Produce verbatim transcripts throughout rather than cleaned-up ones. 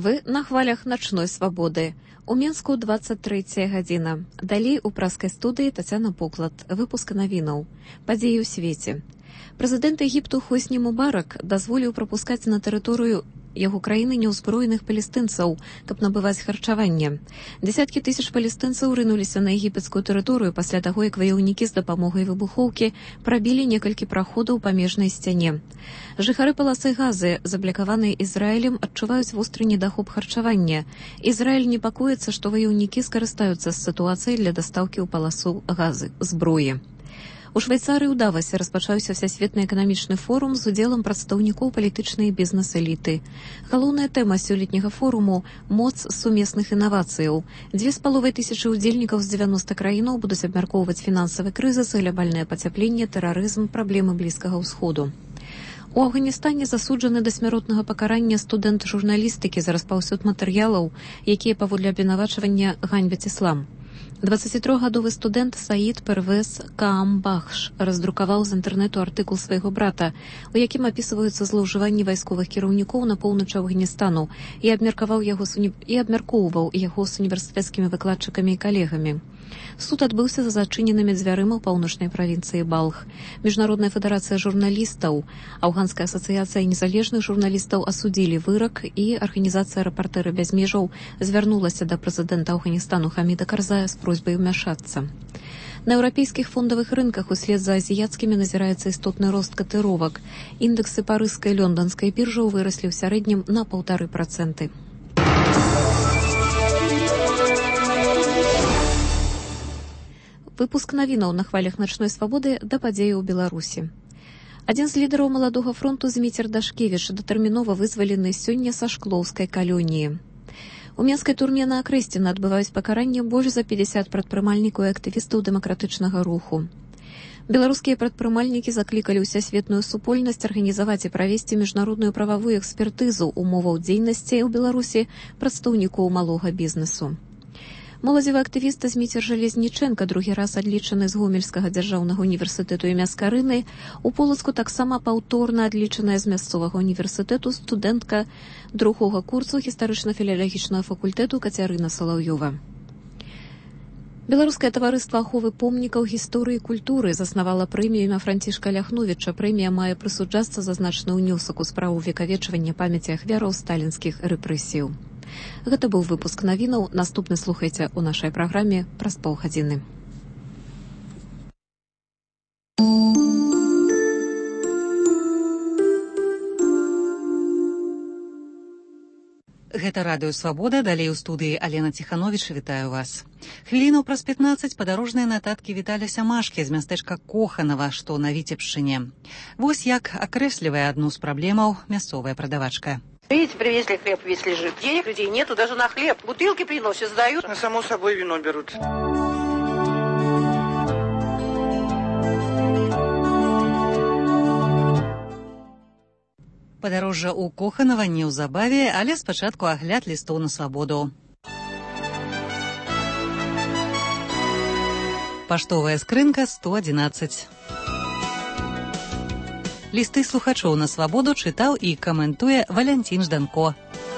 Вы на хвалях начной свободы. У Мінску двадцать третья гадзіна. Далей у праскай студыі Тацяна Поклад. Выпуск навінаў. Падзеі ў свеце. Прэзідэнт Егіпту Хосні Мубарак дазволіў прапускаць на тэрыторыю яго краіны неўзброеных палестынцаў, каб набываць харчаванне. Дзясяткі тысяч палестынцаў рынуліся на егіпецкую тэрыторыю пасля таго, як ваяўнікі з дапамогай выбухоўкі прабілі некалькі праходаў па межнай сцяне. Жыхары паласы Газы, заблякаваныя Ізраілем, адчуваюць востры недахоп харчавання. Ізраіль непакоіцца, што ваяўнікі скарыстаюцца з сітуацыяй для дастаўкі ў паласу Газы зброі. У Швейцарыі ў Давасе распачаўся всесветны эканамічны форум з удзелам прадстаўнікоў палітычнай і бізнес-эліты. Галоўная тэма сёлетняга форуму – моц сумесных інавацыяў. Дзве з паловай тысячы ўдзельнікаў з дзевяноста краінаў будуць абмяркоўваць фінансавы крызіс, глябальнае пацяпленне, тэрарызм, праблемы Блізкага ўсходу. У Афганістане засуджаны да смяротнага пакарання студэнт журналістыкі за распаўсюд матэрыялаў, якія паводле абвінавачвання ганьбяць іслам. дваццацітрохгадовы студэнт Саід Первез Каамбахш раздрукаваў з інтэрнэту артыкул свайго брата, у якім апісваюцца злоўжыванні вайсковых кіраўнікоў на поўначы Афганістану і абмеркаваў яго суні... і абмяркоўваў яго з універсітэцкімі выкладчыкамі і калегамі. Суд адбыўся за зачыненымі дзвярыма ў паўночнай правінцыі Балх. Міжнародная федэрацыя журналістаў, Афганская асацыяцыя незалежных журналістаў асудзілі вырак, і арганізацыя «Рэпартэры без межаў» звярнулася да прэзідэнта Афганістану Хаміда Карзая з просьбай умяшацца. На еўрапейскіх фондавых рынках услед за азіяцкімі назіраецца істотны рост катэровак. Індэксы парыжскай і лёнданскай біржаў выраслі ў сярэднім на паўтары працэнты. Выпуск навінаў на хвалях начной свабоды да падзеі ў Беларусі. Адзін з лідараў маладога фронту Зміцер Дашкевіч датэрмінова вызвалены сёння са шклоўскай калоніі. У менскай турме на Акрэсціна адбываюць пакаранне больш за пятьдесят прадпрымальнікаў і актывістаў дэмакратычнага руху. Беларускія прадпрымальнікі заклікалі ўсесветную супольнасць арганізаваць і правесці міжнародную прававую экспертызу умоваў дзейнасці ў Беларусі прадстаўнікоў малога бізнесу. Моладзевы актывіст Зміцер Жалезнічэнка, другі раз адлічаны з Гомельскага дзяржаўнага універсітэту імя Скарыны, у Полацку таксама паўторна адлічаная з мясцовага універсітэту студэнтка другога курсу гістарычна-філалагічнага факультэту Кацярына Салаўёва. Беларускае таварыства аховы помнікаў гісторыі і культуры заснавала прэмію імя Францішка Ляхновіча. Прэмія мае прысуджацца за значны ўнёсак у справу векавечвання памяці ахвяраў сталінскіх рэпрэсіяў. Гэта быў выпуск навінаў. Наступны слухайце ў нашай праграме праз паўгадзіны. Гэта радыё «Свабода», далей у студыі Алена Ціхановіч, вітаю вас. Хвілінаў праз пятнаццаць падарожныя нататкі Віталя Сямашкі з мястэчка Коханава, што на Віцебшчыне. Вось як акрэслівае адну з праблемаў мясцовая прадавачка. Видите, привезли хлеб, весь лежит. Денег людей нету даже на хлеб. Бутылки приносят, сдают. А само собой вино берут. Падарожжа ў Коханава неўзабаве, але спачатку агляд лістоў на свабоду. Паштовая скрынка сто адзінаццаць. Лісты слухачоў на свабоду чытаў і каментуе Валянцін Жданко.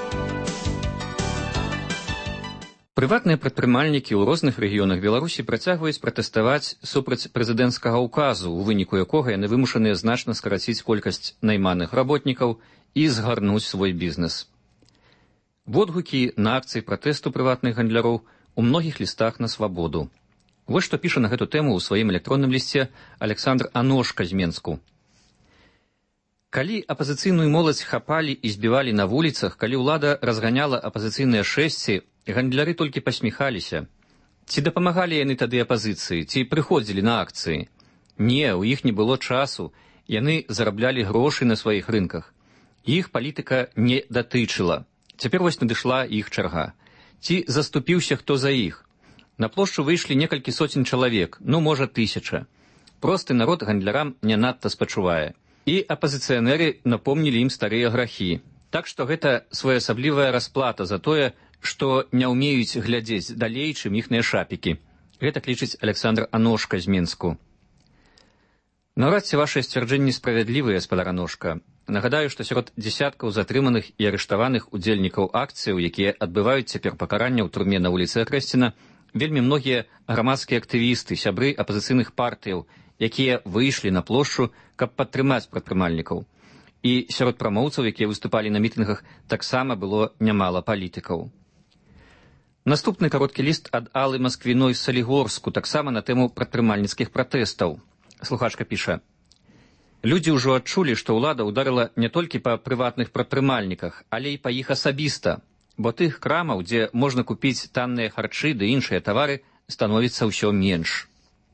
Прыватныя прадпрымальнікі ў розных рэгіёнах Беларусі працягваюць пратэставаць супраць прэзідэнцкага ўказу, у выніку якога яны вымушаныя значна скараціць колькасць найманых работнікаў і згарнуць свой бізнес. Водгукі на акцыі пратэсту прыватных гандляроў у многіх лістах на свабоду. Вось што піша на гэту тэму ў сваім электронным лісце Александр Аношка з Менску. Калі апазіцыйную моладзь хапалі і збівалі на вуліцах, калі ўлада разганяла апазіцыйныя шэсці, гандляры толькі пасміхаліся. Ці дапамагалі яны тады апазіцыі, ці прыходзілі на акцыі? Не, у іх не было часу, яны зараблялі грошы на сваіх рынках. Іх палітыка не датычыла. Цяпер вось надышла іх чарга. Ці заступіўся хто за іх? На плошчу выйшлі некалькі соцень чалавек, ну, можа, тысяча. Просты народ гандлярам не надта спачувае. І апазіцыянеры напомнілі ім старыя грахі. Так што гэта своеасаблівая расплата за тое, што не ўмеюць глядзець далей, чым іхныя шапікі. Гэта лічыць Александр Аношка з Менску. Наўрад ці вашыя сцвярджэнні справядлівыя, спадар Аношка. Нагадаю, што сярод дзесяткаў затрыманых і арыштаваных удзельнікаў акцыяў, якія адбываюць цяпер пакаранне ў турме на вуліцы Акрэсціна, вельмі многія грамадскія актывісты, сябры апазіцыйных партыяў, якія выйшлі на плошчу, каб падтрымаць прадпрымальнікаў. І сярод прамоўцаў, якія выступалі на мітынгах, таксама было нямала палітыкаў. Наступны кароткі ліст ад Аллы Масквіной з Салігорску, таксама на тэму прадпрымальніцкіх пратэстаў. Слухачка піша: «Людзі ўжо адчулі, што ўлада ўдарыла не толькі па прыватных прадпрымальніках, але і па іх асабіста, бо тых крамаў, дзе можна купіць танныя харчы ды іншыя тавары, становіцца ўсё менш».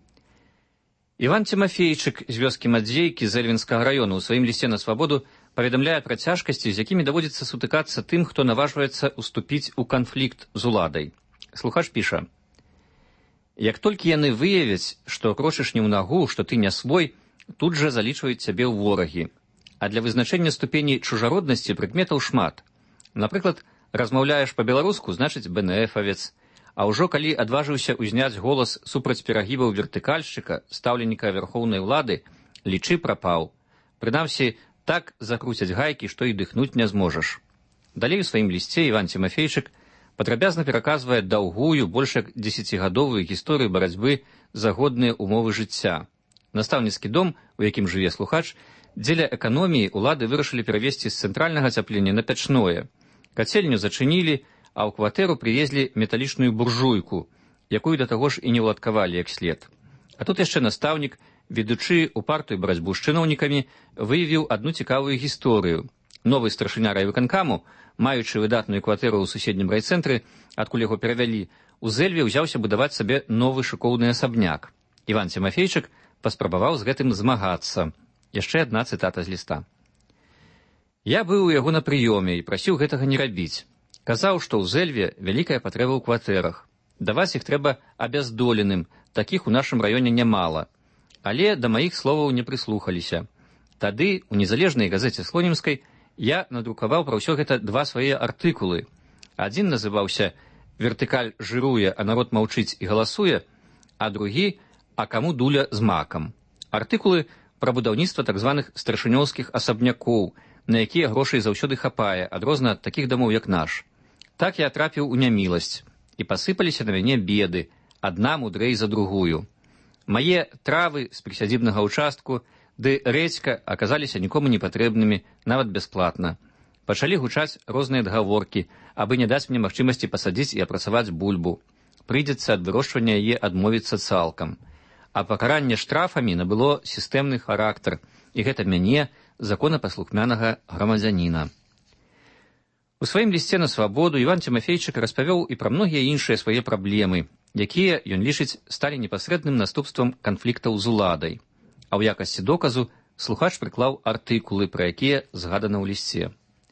Іван Тимофейчык з вёскі Мадзейкі з Эльвінскага раёну ў сваім лісце на свабоду паведамляе пра цяжкасці, з якімі даводзіцца сутыкацца тым, хто наважваецца уступіць у канфлікт з уладай. Слухач піша: «Як толькі яны выявяць, што крочыш не ў нагу, што ты не свой, тут жа залічваюць цябе ў ворагі. А для вызначэння ступені чужароднасці прыкметаў шмат. Напрыклад, размаўляеш па-беларуску, значыць бэнэфавец. А ўжо калі адважыўся ўзняць голас супраць перагібаў вертыкальшчыка, стаўленніка вярхоўнай улады, лічы прапаў. Прынамсі, так закруцяць гайкі, што і дыхнуць не зможаш». Далей у сваім лісце Іван Тимофейчык падрабязна пераказвае даўгую, больш як дзесяцігадовую гісторыю барацьбы за годныя умовы жыцця. Настаўніцкі дом, у якім жыве слухач, дзеля эканоміі ўлады вырашылі перавесці з цэнтральнага ацяплення на пячное. Кацельню зачынілі, а ў кватэру прывезлі металічную буржуйку, якую да таго ж і не ўладкавалі як след. А тут яшчэ настаўнік, ведучы упартую барацьбу з чыноўнікамі, выявіў адну цікавую гісторыю. Новы старшыня райвыканкаму, маючы выдатную кватэру ў суседнім райцэнтры, адкуль яго перавялі, у Зэльве ўзяўся будаваць сабе новы шыкоўны асабняк. Іван Тимофейчык паспрабаваў з гэтым змагацца. Яшчэ адна цытата з ліста. «Я быў у яго на прыёме і прасіў гэтага не рабіць. Казаў, што ў Зэльве вялікая патрэба ў кватэрах. Даваць іх трэба абяздоленым, такіх у нашым раёне нямала. Але да маіх словаў не прыслухаліся. Тады у незалежнай газеце Слонімскай я надрукаваў пра ўсё гэта два свае артыкулы. Адзін называўся «Вертыкаль жыруе, а народ маўчыць і галасуе», а другі «А каму дуля з макам». Артыкулы пра будаўніцтва так званых старшынёўскіх асабнякоў, на якія грошай заўсёды хапае, адрозна ад такіх дамоў, як наш. Так я трапіў у няміласць, і пасыпаліся на мяне беды, адна мудрэй за другую. Мае травы з прысядзібнага ўчастку ды рэдзька аказаліся нікому не патрэбнымі, нават бясплатна. Пачалі гучаць розныя адгаворкі, абы не даць мне магчымасці пасадзіць і апрацаваць бульбу. Прыйдзецца ад вырошчвання яе адмовіцца цалкам. А пакаранне штрафамі набыло сістэмны характар, і гэта мяне, законапаслухмянага грамадзяніна. У сваім лісце на свабоду Іван Тимофейчык распавёў і пра многія іншыя свае праблемы, якія, ён лічыць, сталі непасрэдным наступствам канфліктаў з уладай. А ў якасці доказу слухач прыклаў артыкулы, пра якія згадана ў лісце.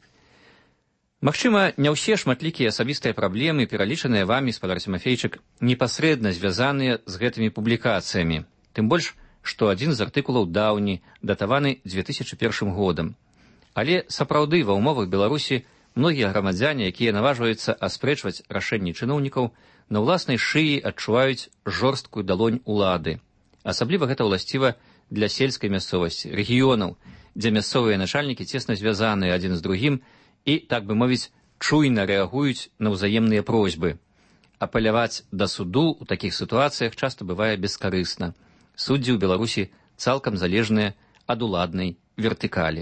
Магчыма, не ўсе шматлікія асабістыя праблемы, пералічаныя вамі, спадар Тимофейчык, непасрэдна звязаныя з гэтымі публікацыямі. Тым больш, што адзін з артыкулаў даўні, датаваны дзве тысячы першым годам. Але сапраўды ва ўмовах Беларусі многія грамадзяне, якія наважваюцца аспрэчваць рашэнні чыноўнікаў, на ўласнай шыі адчуваюць жорсткую далонь улады. Асабліва гэта ўласціва для сельскай мясцовасці, рэгіёнаў, дзе мясцовыя начальнікі цесна звязаныя адзін з другім і, так бы мовіць, чуйна рэагуюць на ўзаемныя просьбы. Апеляваць да суду ў такіх сітуацыях часта бывае бескарысна. Суддзі ў Беларусі цалкам залежныя ад уладнай вертыкалі.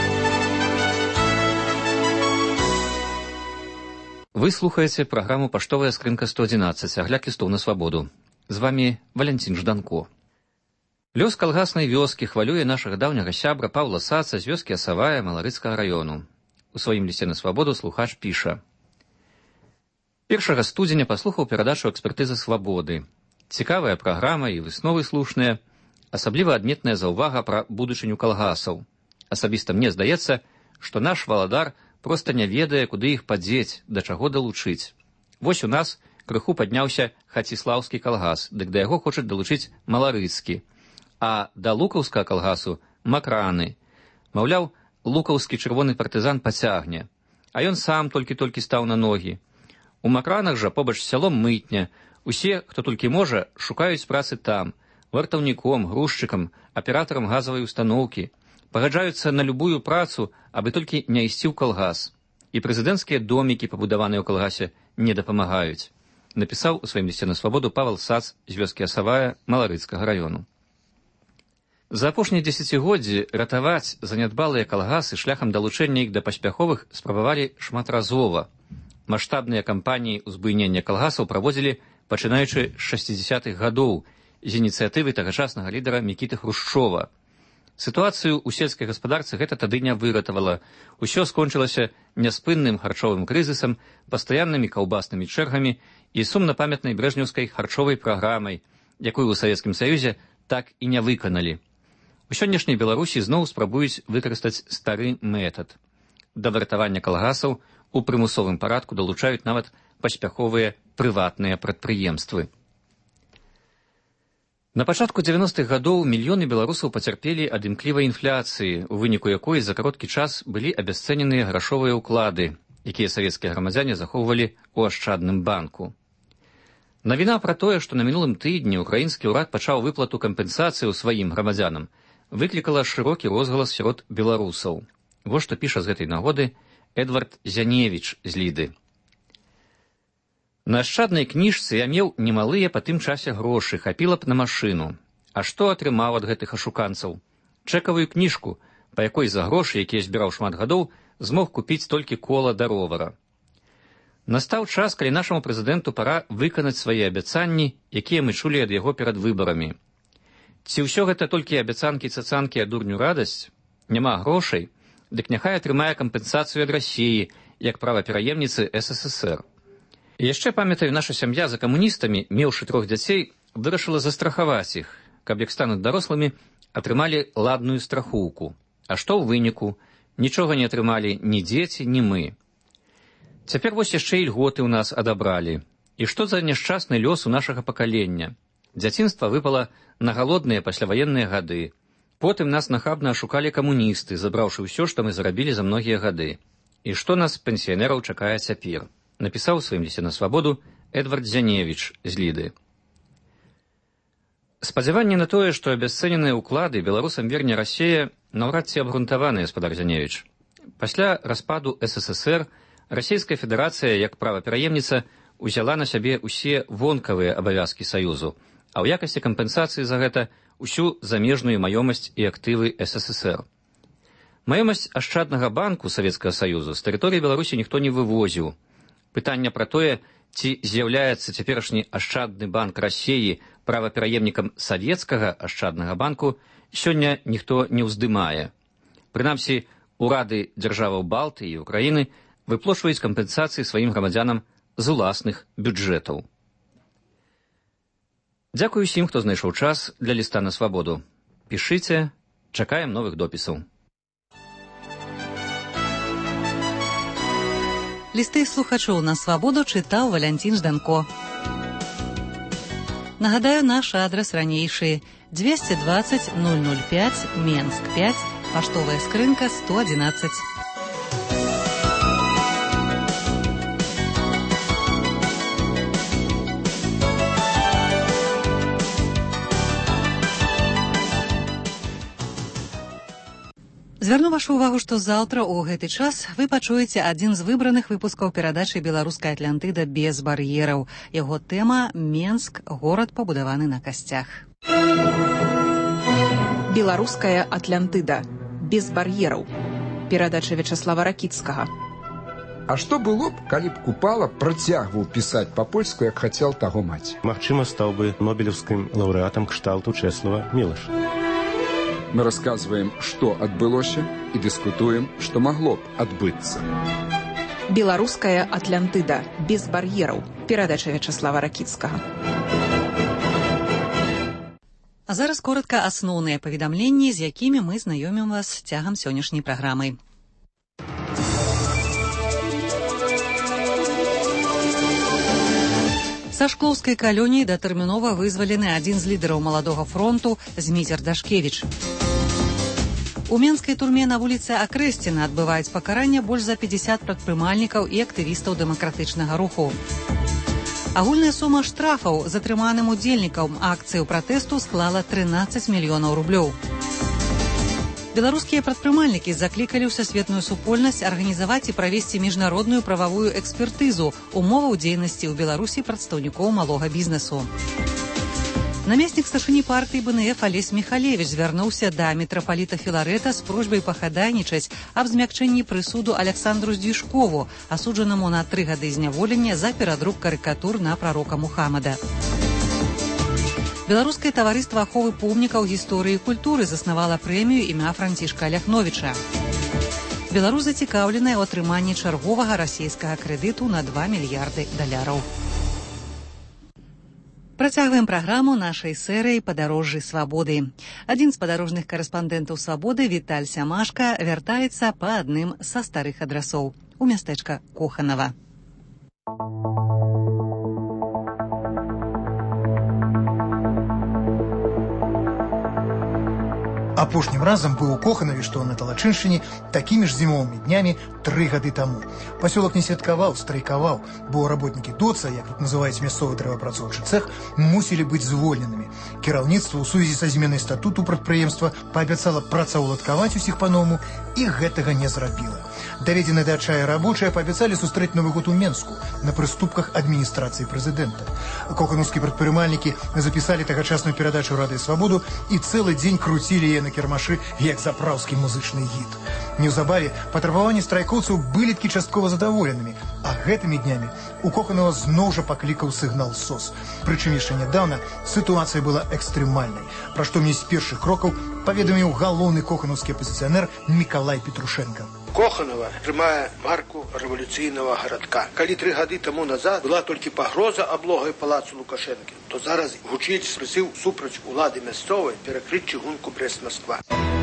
Вы слухаеце праграму «Паштовая скрынка сто адзінаццаць», агляд лістоў на свабоду. З вамі Валянцін Жданко. Лёс калгаснай вёскі хвалюе нашага даўняга сябра Паўла Саца з вёскі Асавая Маларыцкага раёну. У сваім лісце на свабоду слухач піша: першага студзеня паслухаў перадачу экспертызы свабоды. Цікавая праграма і высновы слушныя, асабліва адметная заўвага пра будучыню калгасаў. Асабіста мне здаецца, што наш валадар проста не ведае, куды іх падзець, да чаго далучыць. Вось у нас крыху падняўся Хаціслаўскі калгас, дык да яго хочуць далучыць Маларыцкі, а да лукаўскага калгасу макраны. Маўляў, лукаўскі чырвоны партызан пацягне, а ён сам толькі-толькі стаў на ногі. У макранах жа побач з сялом мытня. Усе, хто толькі можа, шукаюць працы там, вартаўніком, грузчыкам, аператарам газавай устаноўкі. пагаджаюцца на любую працу, абы толькі не ісці ў калгас. І прэзідэнцкія домікі, пабудаваныя ў калгасе, не дапамагаюць, напісаў у сваім лісце на свабоду Павел Сац з вёскі Асавая Маларыцкага раёну. За апошнія дзесяцігоддзі ратаваць занядбалыя калгасы шляхам далучэння іх да паспяховых спрабавалі шматразова. Маштабныя кампаніі ўзбуйнення калгасаў праводзілі пачынаючы з шэсцідзясятых гадоў з ініцыятывы тагачаснага лідара Мікіты Хрушчова. Сітуацыю ў сельскай гаспадарцы гэта тады не выратавала. Усё скончылася няспынным харчовым крызісам, пастаяннымі каўбаснымі чэргамі і сумна-памятнай брэжнеўскай харчовай праграмай, якую ў Савецкім Саюзе так і не выканалі. У сённяшняй Беларусі зноў спрабуюць выкарыстаць стары метад. Да выратавання калгасаў у прымусовым парадку далучаюць нават паспяховыя прыватныя прадпрыемствы. На пачатку дзевяностых гадоў мільёны беларусаў пацярпелі ад імклівай інфляцыі, у выніку якой за кароткі час былі абясцэненыя грашовыя ўклады, якія савецкія грамадзяне захоўвалі ў ашчадным банку. Навіна пра тое, што на мінулым тыдні ўкраінскі ўрад пачаў выплату кампенсацыі ў сваім грамадзянам, выклікала шырокі розгалас сярод беларусаў. Вось што піша з гэтай нагоды Эдвард Зяневіч з Ліды. На ашчаднай кніжцы я меў немалыя па тым часе грошы, хапіла б на машыну. А што атрымаў ад гэтых ашуканцаў? Чэкавую кніжку, па якой за грошы, якія збіраў шмат гадоў, змог купіць толькі кола да ровара. Настаў час, калі нашаму прэзідэнту пара выканаць свае абяцанні, якія мы чулі ад яго перад выбарамі. Ці ўсё гэта толькі абяцанкі-цацанкі, а дурню радасць? Няма грошай? Дык няхай атрымае кампенсацыю ад Расіі, як правапераемніцы эс эс эс эр. І яшчэ, памятаю, наша сям'я за камуністамі, меўшы трох дзяцей, вырашыла застрахаваць іх, каб як стануць дарослымі, атрымалі ладную страхоўку. А што ў выніку? Нічога не атрымалі ні дзеці, ні мы. Цяпер вось яшчэ і льготы ў нас адабралі. І што за няшчасны лёс у нашага пакалення? Дзяцінства выпала на галодныя пасляваенныя гады. Потым нас нахабна ашукалі камуністы, забраўшы ўсё, што мы зарабілі за многія гады. І што нас, пенсіянераў, чакае цяпер? Напісаў у сваім лісце на свабоду Эдвард Зяневіч з Ліды. Спадзяванне на тое, што абясцэненыя ўклады беларусам верне Расія, наўрад ці абгрунтаваны, гаспадар Зяневіч. Пасля распаду эс эс эс эр Расійская Федэрацыя, як правапераемніца, узяла на сябе ўсе вонкавыя абавязкі Саюзу, а ў якасці кампенсацыі за гэта ўсю замежную маёмасць і актывы эс эс эс эр. Маёмасць ашчаднага банку Савецкага Саюзу з тэрыторыі Беларусі ніхто не вывозіў. Пытанне пра тое, ці з'яўляецца цяперашні ашчадны банк Расіі правапераемнікам савецкага ашчаднага банку, сёння ніхто не ўздымае. Прынамсі, урады дзяржаваў Балтыі і Украіны выплочваюць кампенсацыі сваім грамадзянам з уласных бюджэтаў. Дзякую усім, хто знайшоў час для ліста на свабоду. Пішыце, чакаем новых допісаў. Лісты слухачоў на свабоду чытаў Валянцін Жданко. Нагадаю, наш адрас ранейшы двести двадцать ноль ноль пять, Менск пять, паштовая скрынка сто одиннадцать. Звярну вашу ўвагу, што заўтра ў гэты час вы пачуеце адзін з выбраных выпускаў перадачы «Беларуская Атлантыда без бар'ераў». Яго тэма «Менск. Горад, пабудаваны на касцях». «Беларуская Атлантыда без бар'ераў». Перадача Вячаслава Ракіцкага. А што было б, калі б Купала працягваў пісаць па-польску, як хацеў таго маці? Магчыма, стаў бы нобелеўскім лаўрэатам кшталту Чэслава Мілаша. Мы расказваем, што адбылося, і дыскутуем, што магло б адбыцца. «Беларуская Атлантыда без бар'ераў». Перадача Вячаслава Ракіцкага. А зараз коратка асноўныя паведамленні, з якімі мы знаёмім вас цягам сённяшняй праграмы. Са шклоўскай калоніі датэрмінова вызвалены адзін з лідараў маладога фронту Зміцер Дашкевіч. У менскай турме на вуліцы Акрэсціна адбываюць пакаранне больш за пятьдесят прадпрымальнікаў і актывістаў дэмакратычнага руху. Агульная сума штрафаў затрыманым удзельнікам акцыі пратэсту склала трынаццаць мільёнаў рублёў. Беларускія прадпрымальнікі заклікалі ўсасветную супольнасць арганізаваць і правесці міжнародную прававую экспертызу умоваў дзейнасці ў Беларусі прадстаўнікоў малога бізнесу. Намеснік старшыні партыі бэ эн эф Алесь Михалевич звярнуўся да мітрапаліта Філарэта з просьбай пахадайнічаць аб змякчэнні прысуду Александру Здвижкову, асуджанаму на тры гады зняволення за перадрук карыкатур на прарока Мухаммада. Беларускае таварыства аховы помнікаў гісторыі і культуры заснавала прэмію імя Францішка Ляхновіча. Беларусь зацікаўленая ў атрыманні чарговага расійскага крэдыту на два мільярды даляраў. Працягваем праграму нашай серыі «Падарожжы свабоды». Адзін з падарожных карэспандэнтаў свабоды, Віталь Сямашка, вяртаецца па адным са старых адрасоў у мястэчка Коханава. Апошнім разам быў у Коханаве, што на Талачыншчыне, такімі ж зімовымі днямі тры гады таму. Пасёлак не святкаваў, страйкаваў, бо работнікі ДОЦа, як тут называюць мясцовы дрэваапрацоўчы цэх, мусілі быць звольненымі. Кіраўніцтва ў сувязі са зменай статуту прадпрыемства паабяцала працаўладкаваць усіх па-новаму і гэтага не зрабіла. Даведзены да адчаю рабочыя паабяцалі сустрэць Новы год у Менску на прыступках адміністрацыі прэзідэнта. Коханаўскія прадпрымальнікі запісалі тагачасную перадачу «Рады і свабоду» і цэлы дзень круцілі яе на кірмашы, як запраўскі музычны гід. Неўзабаве патрабаванні страйкоўцаў былі ткі часткова задаволенымі, а гэтымі днямі у Коханова зноў жа паклікаў сігнал СОС. Прычым яшчэ нядаўна сітуацыя была экстрэмальнай, пра што мне з першых крокаў паведаміў галоўны коханаўскі апазіцыянер Мікалай Петрушенко. Коханова трымае марку рэвалюцыйнага гарадка. Калі тры гады таму назад была толькі пагроза аблогай палацу Лукашэнкі, то зараз гучыць прызыў супраць улады мясцовай перакрыць чыгунку Брэст-Масква.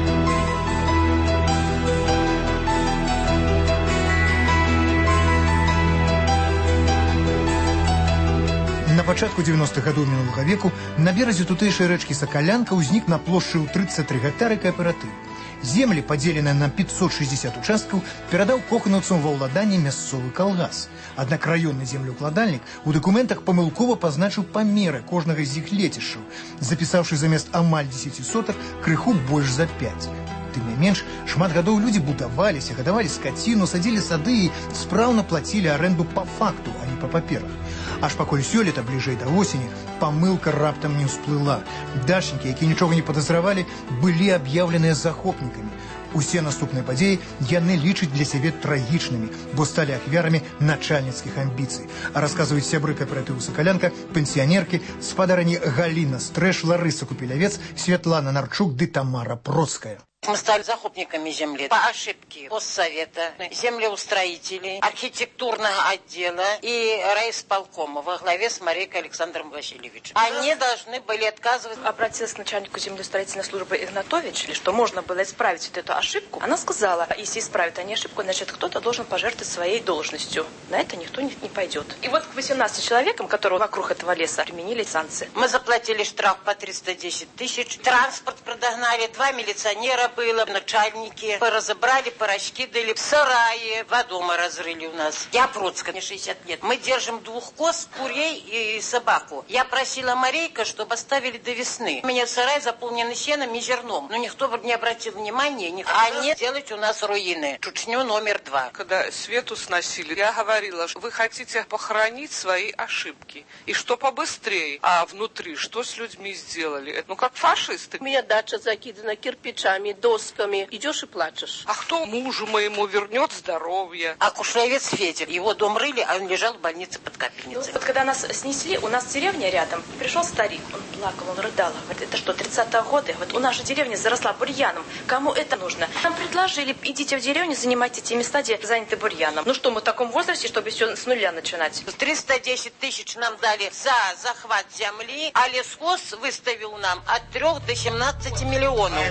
На пачатку дзевяностых гадоў мінулага веку на беразе тутэйшай рэчкі Сакалянка ўзнік на плошчы ў трыццаць тры гектары кааператыў. Землі, падзеленыя на пятьсот шестьдесят участкаў, перадаў коханаўцам ва ўладанне мясцовы калгас. Аднак раённы землеўкладальнік у дакументах памылкова пазначыў памеры кожнага з іх лецішчаў, запісаўшы замест амаль дзесяці сотак крыху больш за пяць. Тым не менш, шмат гадоў людзі будаваліся, гадавалі скаціну, садзілі сады і спраўна плацілі арэнду па факту, а не па паперах. Аж пакуль сёлета, бліжэй да восені, памылка раптам не ўсплыла. Дачнікі, якія нічога не падазравалі, былі аб'яўленыя захопнікамі. Усе наступныя падзеі яны лічаць для сябе трагічнымі, бо сталі ахвярамі начальніцкіх амбіцый. А расказваюць сябры кааператыву Сакалянка, пенсіянеркі, спадарыні Галіна Стрэш, Ларыса Купелявец, Святлана Нарчук ды Тамара Процкая. Мы стали захопниками земли по ошибке Госсовета, землеустроителей, архитектурного отдела и райисполкома во главе с Марейкой Александром Васильевичем. Они должны были отказывать. Обратилась к начальнику землеустроительной службы Игнатович, что можно было исправить вот эту ошибку. Она сказала, если исправят они ошибку, значит, кто-то должен пожертвовать своей должностью. На это никто не, не пойдет. И вот к восемнадцати человекам, которые вокруг этого леса, применили санкции. Мы заплатили штраф по триста десять тысяч, транспорт продогнали, два милиционера было, начальники разобрали, порошки дали, сараи, два дома разрыли у нас. Я Процкая, мне шестьдесят лет. Мы держим двух коз, курей и собаку. Я просила Марейка, чтобы оставили до весны. У меня сарай заполнен сеном и зерном, но никто не обратил внимания. Никто... Они делают у нас руины. Чучню номер два. Когда Свету сносили, я говорила, что вы хотите похоронить свои ошибки. И что побыстрее. А внутри что с людьми сделали? Ну, как фашисты. У меня дача закидана кирпичами, досками. Идешь и плачешь. А кто мужу моему вернет здоровье? А Кушлевец Федя. Его дом рыли, а он лежал в больнице под капельницей. Вот когда нас снесли, у нас деревня рядом. Пришел старик, он плакал, он рыдал. Говорит, это что, тридцатые годы? Вот у нас же деревня заросла бурьяном. Кому это нужно? Нам предложили, идите в деревню, занимайте те места, где заняты бурьяном. Ну что, мы в таком возрасте, чтобы все с нуля начинать? триста десять тысяч нам дали за захват земли, а лесхоз выставил нам от трех до семнадцати миллионов.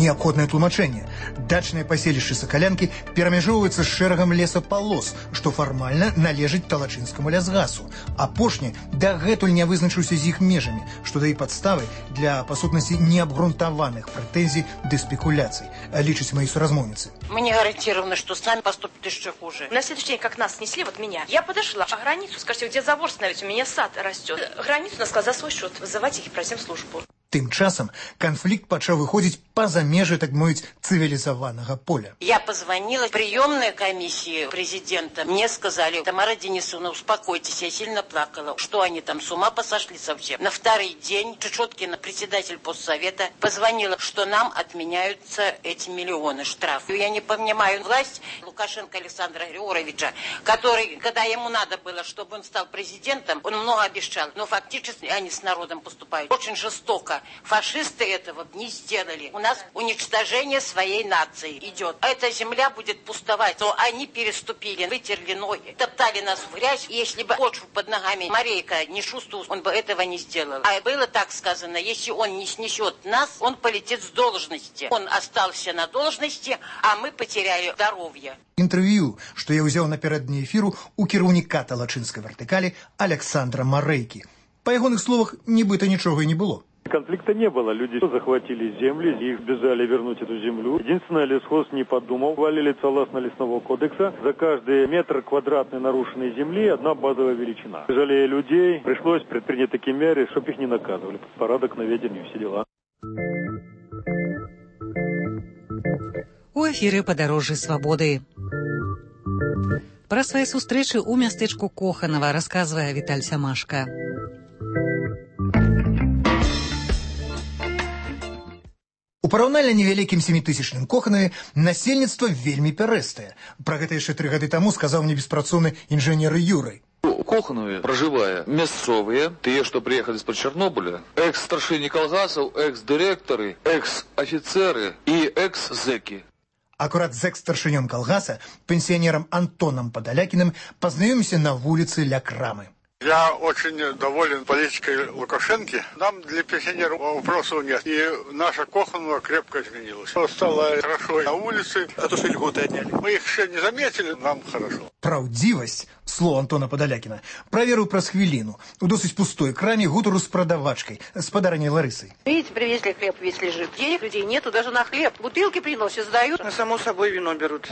Неабходнае тлумачэнне. Дачныя паселішчы Сакалянкі перамяжоўваюцца з шэрагам лесапалос, што фармальна належыць Талачынскаму лясгасу. Апошні дагэтуль не вызначыўся з іх межамі, што дае падставы для, па сутнасці, неабгрунтаваных прэтэнзій ды спекуляцый, лічаць мои суразмоўніцы. Мне гарантировано, что с нами поступят еще хуже. На следующий день, как нас снесли, вот меня, я подошла, а границу, скажите, где забор становится, у меня сад растет. Границу надо сказать за свой счет, вызывайте их просим службу. Тым часам канфлікт пачаў выходзіць па-за межы, так мовіць, цывілізаванага поля. Я позвонила в приемную комиссию президента. Мне сказали: Тамара Денисовна, успокойтесь, я сильно плакала. Что они там, с ума посошли совсем? На второй день Чечеткина, председатель постсовета, позвонила, что нам отменяются эти миллионы штрафов. Я не понимаю власть Лукашенко Александра Григорьевича, который, когда ему надо было, чтобы он стал президентом, он много обещал. Но фактически они с народом поступают очень жестоко. Фашисты этого не сделали. У нас уничтожение своей нации идет. Эта земля будет пустовать. Но они переступили, вытерли ноги, топтали нас в грязь. Если бы почву под ногами Марейка не чувствовал, он бы этого не сделал. А было так сказано: если он не снесет нас, он полетит с должности. Он остался на должности, а мы потеряли здоровье. Інтэрв'ю, што я ўзяў напярэдадні эфіру у кіраўніка талачынскай вертыкалі Александра Марейкі. Па ягоных словах, нібыта нічога і не было. Конфликта не было. Люди захватили земли, их бежали вернуть эту землю. Единственное, лесхоз не подумал. Валили согласно лесного кодекса. За каждый метр квадратный нарушенной земли одна базовая величина. Жалея людей, пришлось предпринять такие меры, чтобы их не наказывали. Порядок наведен и все дела. У эфіры «Падарожжы свабоды». Пра свае сустрэчы ў мястэчку Коханава расказвае Віталь Сямашка. У параўнальна невялікім сямітысячным Коханаве насельніцтва вельмі пярэстае. Пра гэта яшчэ тры гады таму сказаў мне беспрацоўны інжынер Юрый. У Коханове проживае мясцовыя, тыя, што прыехалі з-пад Чарнобыля, экс-старшыні калгасаў, экс-дырэктары, экс-афіцэры і экс-зэкі. Акурат з экс-старшынём калгаса, пенсионером Антоном Подолякиным, познакомимся на улице ля Крамы. Я очень доволен политикой Лукашенко. Нам для пенсионеров вопросов нет. И наша Коханова крепко изменилась. Стало хорошо на улице. А то, что льготы отняли. Мы их еще не заметили, нам хорошо. Праўдзівасць, слово Антона Подолякина, проверил праз хвилину. У досыць пустой краме гутару с продавачкой, с подараней Ларысой. Видите, привезли хлеб, весь лежит. Денег людей нету даже на хлеб. Бутылки приносят, сдают. А само собой вино берут.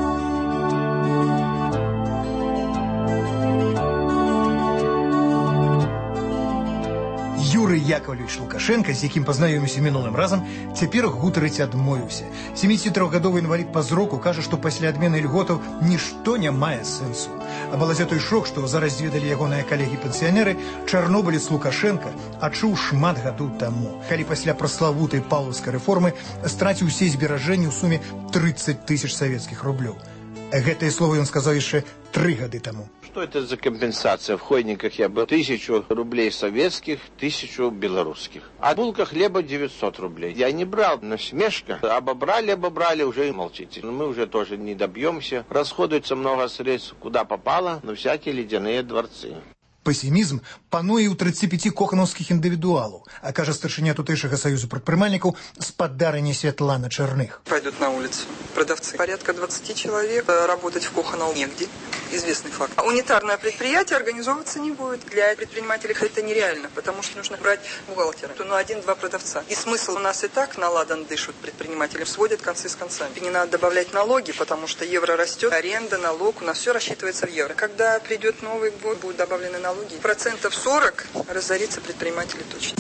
Юрий Яковлевич Лукашенко, з якім пазнаёміўся мінулым разам, цяпер гутарыць адмовіўся. семидесятитрохгадовы інвалід па зроку кажа, што пасля адмены льготаў нішто не мае сэнсу. А балазе той шок, што зараз зведалі ягоныя калегі-пенсіянеры, чарнобылец Лукашенко адчуў шмат гадоў таму, калі пасля праславутай паўлаўскай рэформы страціў усе зберажэнні ў суме тридцать тысяч савецкіх рублёў. Гэтае слово ён сказаў яшчэ три гады таму. Что это за компенсация? В Хойниках я был тысячу рублей советских, тысячу белорусских. А булка хлеба девятьсот рублей. Я не брал, насмешка. Обобрали, обобрали, уже и молчите. Но мы уже тоже не добьемся. Расходуется много средств, куда попало, на всякие ледяные дворцы. Пессимизм пануе ў тридцати пяти коханаўскіх індывідуалаў, а кажа старшыня тутэйшага саюзу прадпрымальнікаў з паддарання Святлана Черных. Пойдут на улицу продавцы. Порядка двадцати человек. Работать в Коханово негде. Известный факт. А унитарное предприятие организовываться не будет. Для предпринимателей это нереально, потому что нужно брать бухгалтера. Ну, один-два продавца. И смысл у нас и так наладан дышат предприниматели. Сводят концы с концами. И не надо добавлять налоги, потому что евро растет, аренда, налог. У нас все рассчитывается в евро. Когда придет Новый год, будут добавлены налоги. Процентов сорок разорится предприниматели точно.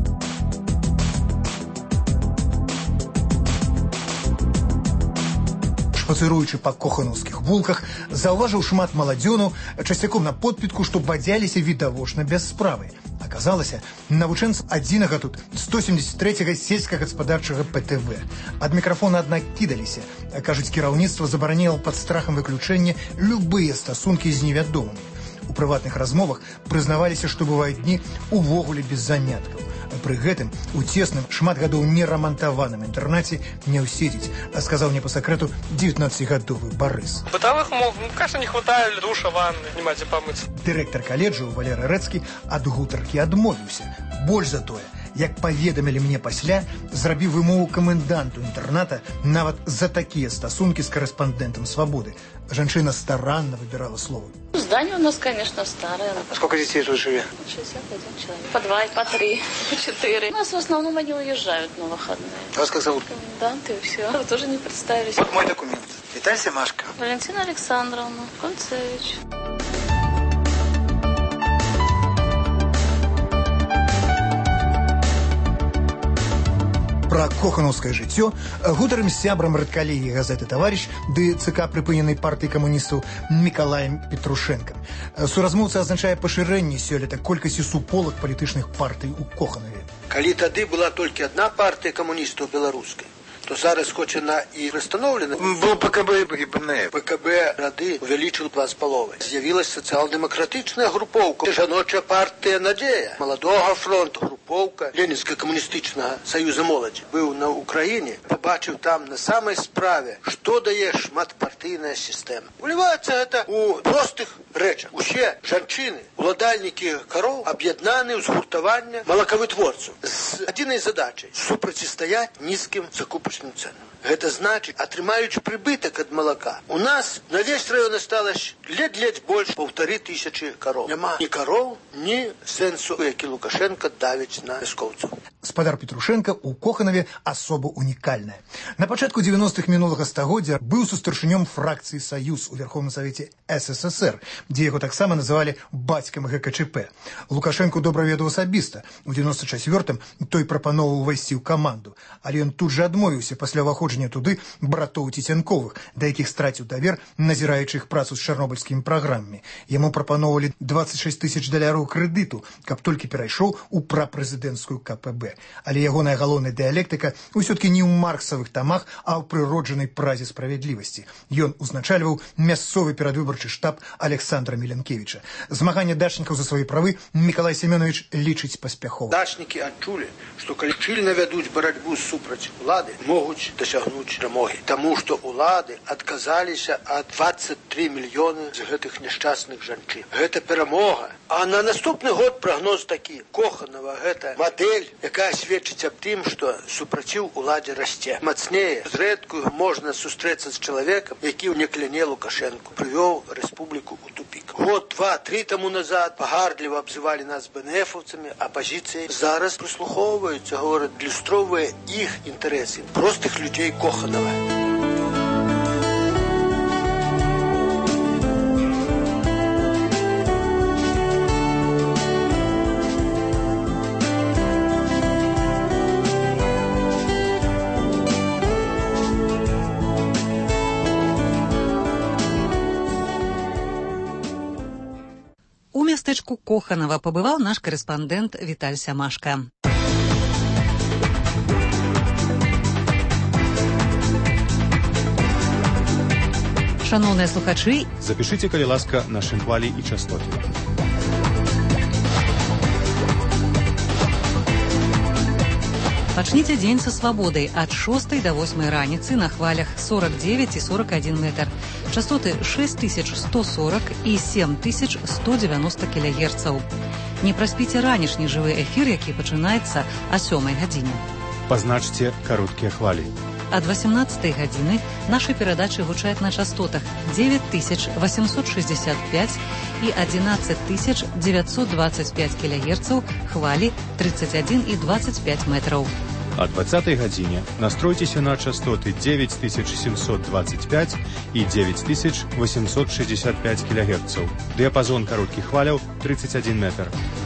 Шпацыруючы па коханаўскіх вулках, заўважыў шмат маладзёну, часцяком на подпітку, што бадзяліся відавочна без справы. Аказалася, навучэнцы адзінага тут сто семьдесят третьего сельскагаспадарчага П Т В. Ад мікрафона, аднак, кідаліся. Кажуць, кіраўніцтва забараніла пад страхам выключэння любыя стасункі з невядомымі. У прыватных размовах прызнаваліся, што бываюць дні увогуле без заняткаў. Пры гэтым у цесным, шмат гадоў нерамантаваным інтэрнаце не ўседзець, сказаў мне па сакрэту девятнадцатигадовы Барыс. Бытовых умов, ну, конечно, не хватает душа, ванны, нема дзе памыцца. Дырэктар каледжа Валерый Рэцкі ад гутаркі адмовіўся. Больш за тое, як паведамілі мне пасля, зрабіў вымову каменданту інтэрната нават за такія стасункі з карэспандэнтам «Свабоды». Жанчына старанна выбирала словы. Здание у нас, конечно, старое. А сколько детей тут живет? шестьдесят один человек. По два, по три, по четыре. У нас в основном они уезжают на выходные. А вас как зовут? Коменданты и все. Вы тоже не представились. Вот мой документ. Виталь Семашко. Валентина Александровна Концевич. Пра коханаўскае жыццё гутарым з сябрам рэдкалегіі газеты «Таварыш» ды ЦК прыпыненай партыі камуністаў Мікалаем Петрушэнкам. Суразмоўца азначае пашырэнне сёлета колькасці суполак палітычных партый у Коханаве. Калі тады была толькі адна партыя камуністаў беларускай, то зараз хоць яна і расстаноўлена, бо ПКБ і БНФ. ПКБ рады увялічыў два з паловай. З'явілася сацыял-дэмакратычная групоўка, жаночая партыя «Надзея», маладога фронту, групоўка Ленінска-камуністычнага саюза моладзі. Быў на Украіне, пабачыў там на самай справе, што дае шматпартыйная сістэма. Уліваецца гэта ў простых рэчах. Усе жанчыны, уладальнікі кароў аб'яднаны ў згуртаванне малакавытворцаў з адзінай задачай супрацьстаяць нізкім закупачным ценам. Гэта значыць, атрымаючы прыбытак ад малака, у нас на весь раён асталось ледь-ледь больш паўтары тысячы кароў. Няма ні кароў, ні сэнсу, які Лукашенко давіць на вяскоўцаў. Спадар Петрушенко ў Коханаве асоба унікальная. На пачатку дзевяностых мінулага стагоддзя быў сустарчынём фракцыі «Саюз» у Верховным Савеце СССР, дзе яго таксама называлі бацькам ГКЧП. Лукашенко добра ведаў асабіста. У дзевяносто чацвёртым той прапановаў увайсці ў каманду, але ён тут жа адмовіўся пасля ўваходжання туды братоў Цецянковых, да якіх страціў давер, назіраючы іх працу з чарнобыльскімі праграмамі. Яму прапаноўвалі двадцать шесть тысяч даляраў крэдыту, каб толькі перайшоў у прапрэзідэнцкую КПБ. Але ягоная галоўная дыялектыка ўсё-ткі не ў марксавых тамах, а ў прыроджанай празе справядлівасці. Ён узначальваў мясцовы перадвыбарчы штаб Александра Міленкевіча. Змаганне дачнікаў за свае правы Мікалай Семёнович лічыць паспяхова. Дачнікі адчулі, што калі шчыльна вядуць барацьбу супраць улады, могуць дасягнуць перамогі. Таму што улады адказаліся ад двадцать три мільёны з гэтых няшчасных жанчын. Гэта перамога. А на наступны год прагноз такі. Коханава гэта мадэль, якая сведчыць аб тым, што супраціў уладзе расце. Мацнее, зрэдку можна сустрэцца з чалавекам, які не кляне Лукашенку, прывёў рэспубліку ў тупік. Год, два, три таму назад пагардліва абзывалі нас БНФаўцамі, апазіцыяй. Зараз прыслухоўваюцца, говорят, ілюстроўвае іх інтарэсы простых людзей Коханава. У мястэчку Коханава пабываў наш карэспандэнт Віталь Семашко. Шановныя слухачы, запішыце, калі ласка, нашы хвалі і частоты. Пачніце дзень са свабодай ад шостай да восьмай раніцы на хвалях сорок девять і сорок один метр. Частоты шесть тысяч сто сорок і семь тысяч сто девяносто кілогерцаў. Не праспіце ранішні жывы эфір, які пачынаецца о сёмай гадзіне. Пазначце кароткія хвалі. Ад восемнадцатай гадзіны нашы перадачы гучаць на частотах девять тысяч восемьсот шестьдесят пять і одиннадцать тысяч девятьсот двадцать пять кілогерцаў, хвалі тридцать один і двадцать пять метраў. О двадцатай гадзіне настройцеся на частоты девять тысяч семьсот двадцать пять і девять тысяч восемьсот шестьдесят пять кілогерцаў. Дыяпазон кароткіх хваляў тридцать один метр.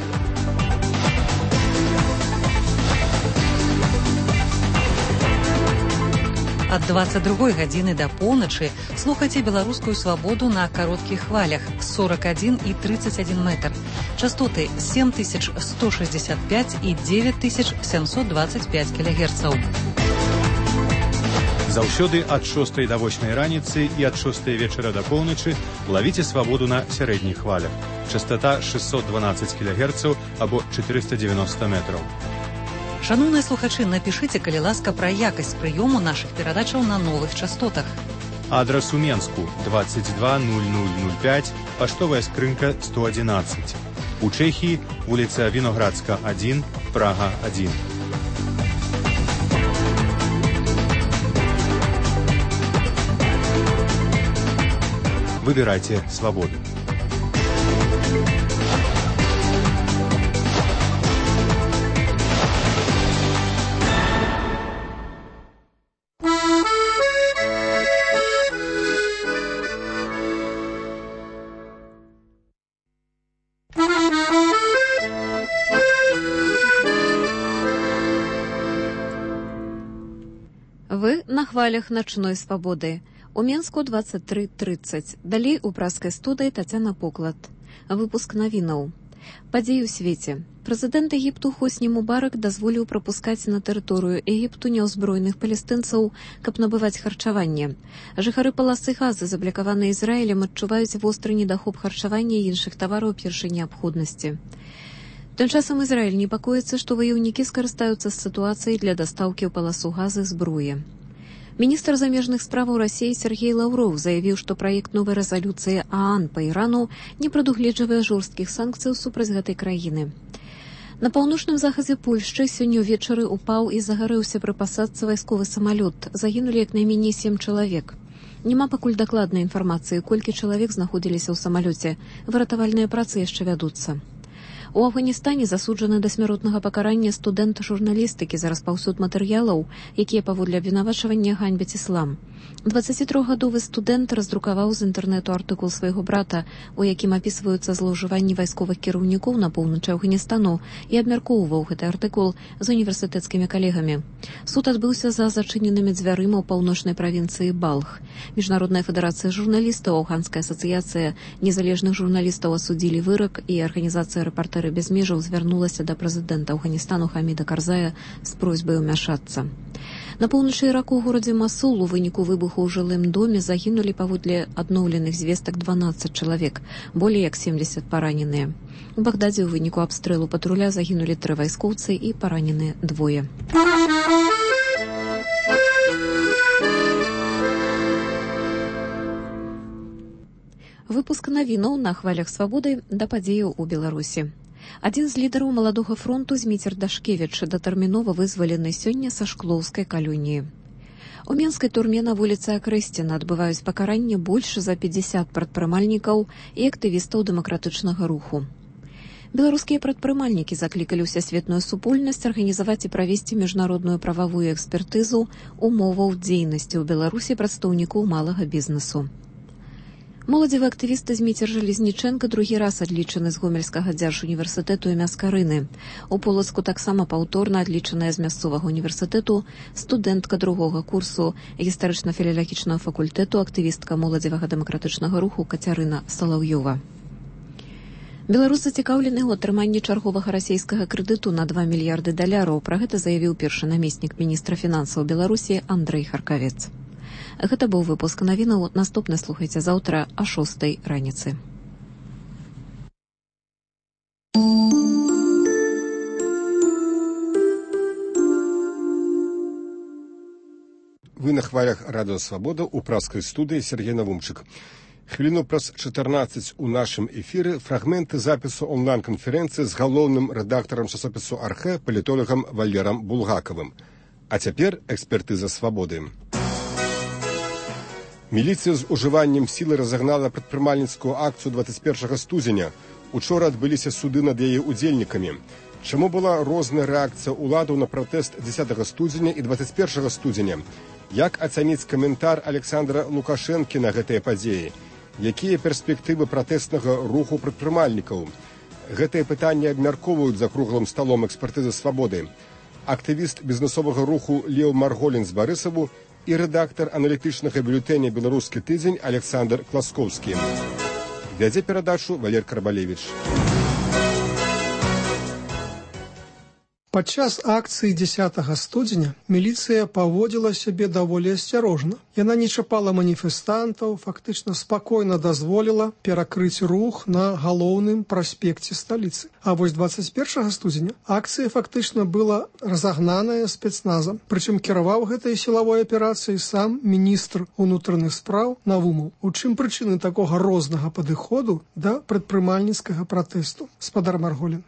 Ад двадцать другой гадзіны да поўначы слухайце беларускую свабоду на кароткіх хвалях сорок один і тридцать один метр. Частоты семь тысяч сто шестьдесят пять і девять тысяч семьсот двадцать пять кілогерцаў. Заўсёды ад шостай да восьмай раніцы і ад шостай вечара да поўначы лавіце свабоду на сярэдніх хвалях. Частота шестьсот двенадцать кілогерцаў або четыреста девяносто метров. Шановныя слухачы, напішыце, калі ласка, пра якасць прыёму нашых перадачаў на новых частотах. Адрас у Менску двадцать два ноль ноль ноль пять, паштовая скрынка сто одиннадцать. У Чэхіі вуліца Віноградска один, Прага один. Выбирайте свободу. Вы на хвалях ночной свободы. У Менску двадцать три тридцать. Далей у праскай студыі Тацяна Поклад. Выпуск навінаў. Падзеі ў свеце. Прэзідэнт Егіпту Хосні Мубарак дазволіў прапускаць на тэрыторыю Егіпту няўзброеных палестынцаў, каб набываць харчаванне. Жыхары паласы Газы, заблякаваныя Ізраілем, адчуваюць востры недахоп харчавання і іншых тавараў першай неабходнасці. Тым часам Ізраіль непакоіцца, што ваяўнікі скарыстаюцца з сітуацыяй для дастаўкі ў паласу Газы зброі. Міністр замежных справаў Расіі Сергей Лаўроў заявіў, што праект новай рэзалюцыі ААН па Ірану не прадугледжвае жорсткіх санкцыяў супраць гэтай краіны. На паўночным захадзе Польшчы сёння ўвечары упаў і загарэўся пры пасадцы вайсковы самалёт. Загінулі як найменей сем чалавек. Няма пакуль дакладнай інфармацыі, колькі чалавек знаходзіліся ў самалёце. Выратавальныя працы яшчэ вядуцца. У Афганістане засуджаны да смяротнага пакарання студэнт журналістыкі за распаўсюд матэрыялаў, якія паводле абвінавачвання ганьбяць іслам. дваццацітрохгадовы студэнт раздрукаваў з інтэрнэту артыкул свайго брата, у якім апісваюцца злоўжыванні вайсковых кіраўнікоў на поўначы Афганістану, і абмяркоўваў гэты артыкул з універсітэцкімі калегамі. Суд адбыўся за зачыненымі дзвярыма ў паўночнай правінцыі Балх. Міжнародная федэрацыя журналістаў, Афганская асацыяцыя незалежных журналістаў асудзілі вырак, і арганізацыя рэпартэры без межаў звярнулася да прэзідэнта Афганістану Хаміда Карзая з просьбай умяшацца. На поўначы Іраку ў горадзе Масул у выніку выбуху ў жылым доме загінулі паводле адноўленых звестак дванаццаць чалавек, болей як семдзесят параненыя. У Багдадзе ў выніку абстрэлу патруля загінулі тры вайскоўцы і параненыя двое. Выпуск навінаў на хвалях свабоды да падзеяў у Беларусі. Адзін з лідараў маладога фронту Зміцер Дашкевіч датэрмінова вызвалены сёння са шклоўскай калоніі. У менскай турме на вуліцы Акрэсціна адбываюць пакаранне больш за пятьдесят прадпрымальнікаў і актывістаў дэмакратычнага руху. Беларускія прадпрымальнікі заклікалі ўсесветную супольнасць арганізаваць і правесці міжнародную прававую экспертызу умоваў дзейнасці ў Беларусі прадстаўнікоў малага бізнесу. Моладзевы актывісты Зміцер Жалезнічэнка другі раз адлічаны з гомельскага дзяржуніверсітэту імя Скарыны. У Полацку таксама паўторна адлічаная з мясцовага універсітэту студэнтка другога курсу гістарычна-філалагічнага факультэту, актывістка моладзевага дэмакратычнага руху Кацярына Салаўёва. Беларус зацікаўлены ў атрыманні чарговага расійскага крэдыту на два мільярды даляраў. Пра гэта заявіў першы намеснік міністра фінансаў Беларусі Андрэй Харкавец. Гэта быў выпуск навінаў. Наступны слухайце заўтра а шостай раніцы. Вы на хвалях радыё Свабода ў праскай студыі Сергей Навумчык. Хвіліну праз чатырнаццаць у нашым эфіры фрагменты запісу онлайн-канферэнцыі з галоўным рэдактарам часопісу «Архэ» палітолагам Валерам Булгакавым. А цяпер экспертыза свабоды. Міліцыя з ужываннем сілы разагнала прадпрымальніцкую акцыю двадцать першага студзеня. Учора адбыліся суды над яе удзельнікамі. Чаму была розная рэакцыя ўладаў на пратэст дзесятага студзеня і двадцать першага студзеня? Як ацаніць каментар Александра Лукашэнкі на гэтыя падзеі? Якія перспектывы пратэстнага руху прадпрымальнікаў? Гэтыя пытанні абмяркоўваюць за круглым сталом экспертызы свабоды. Актывіст бізнесовага руху Леў Марголін з Барысаву і рэдактар аналітычнага бюлетэня «Беларускі тыдзень» Александр Класкоўскі. Вядзе перадачу Валер Карбалевіч. Падчас акцыі дзесятага студзеня міліцыя паводзіла сябе даволі асцярожна. Яна не чапала маніфестантаў, фактычна спакойна дазволіла перакрыць рух на галоўным праспекце сталіцы. А вось двадцать першага студзеня акцыя фактычна была разагнаная спецназам. Прычым кіраваў гэтай сілавой аперацыяй сам міністр унутраных спраў Навумаў. У чым прычыны такога рознага падыходу да прадпрымальніцкага пратэсту? Спадар Марголін.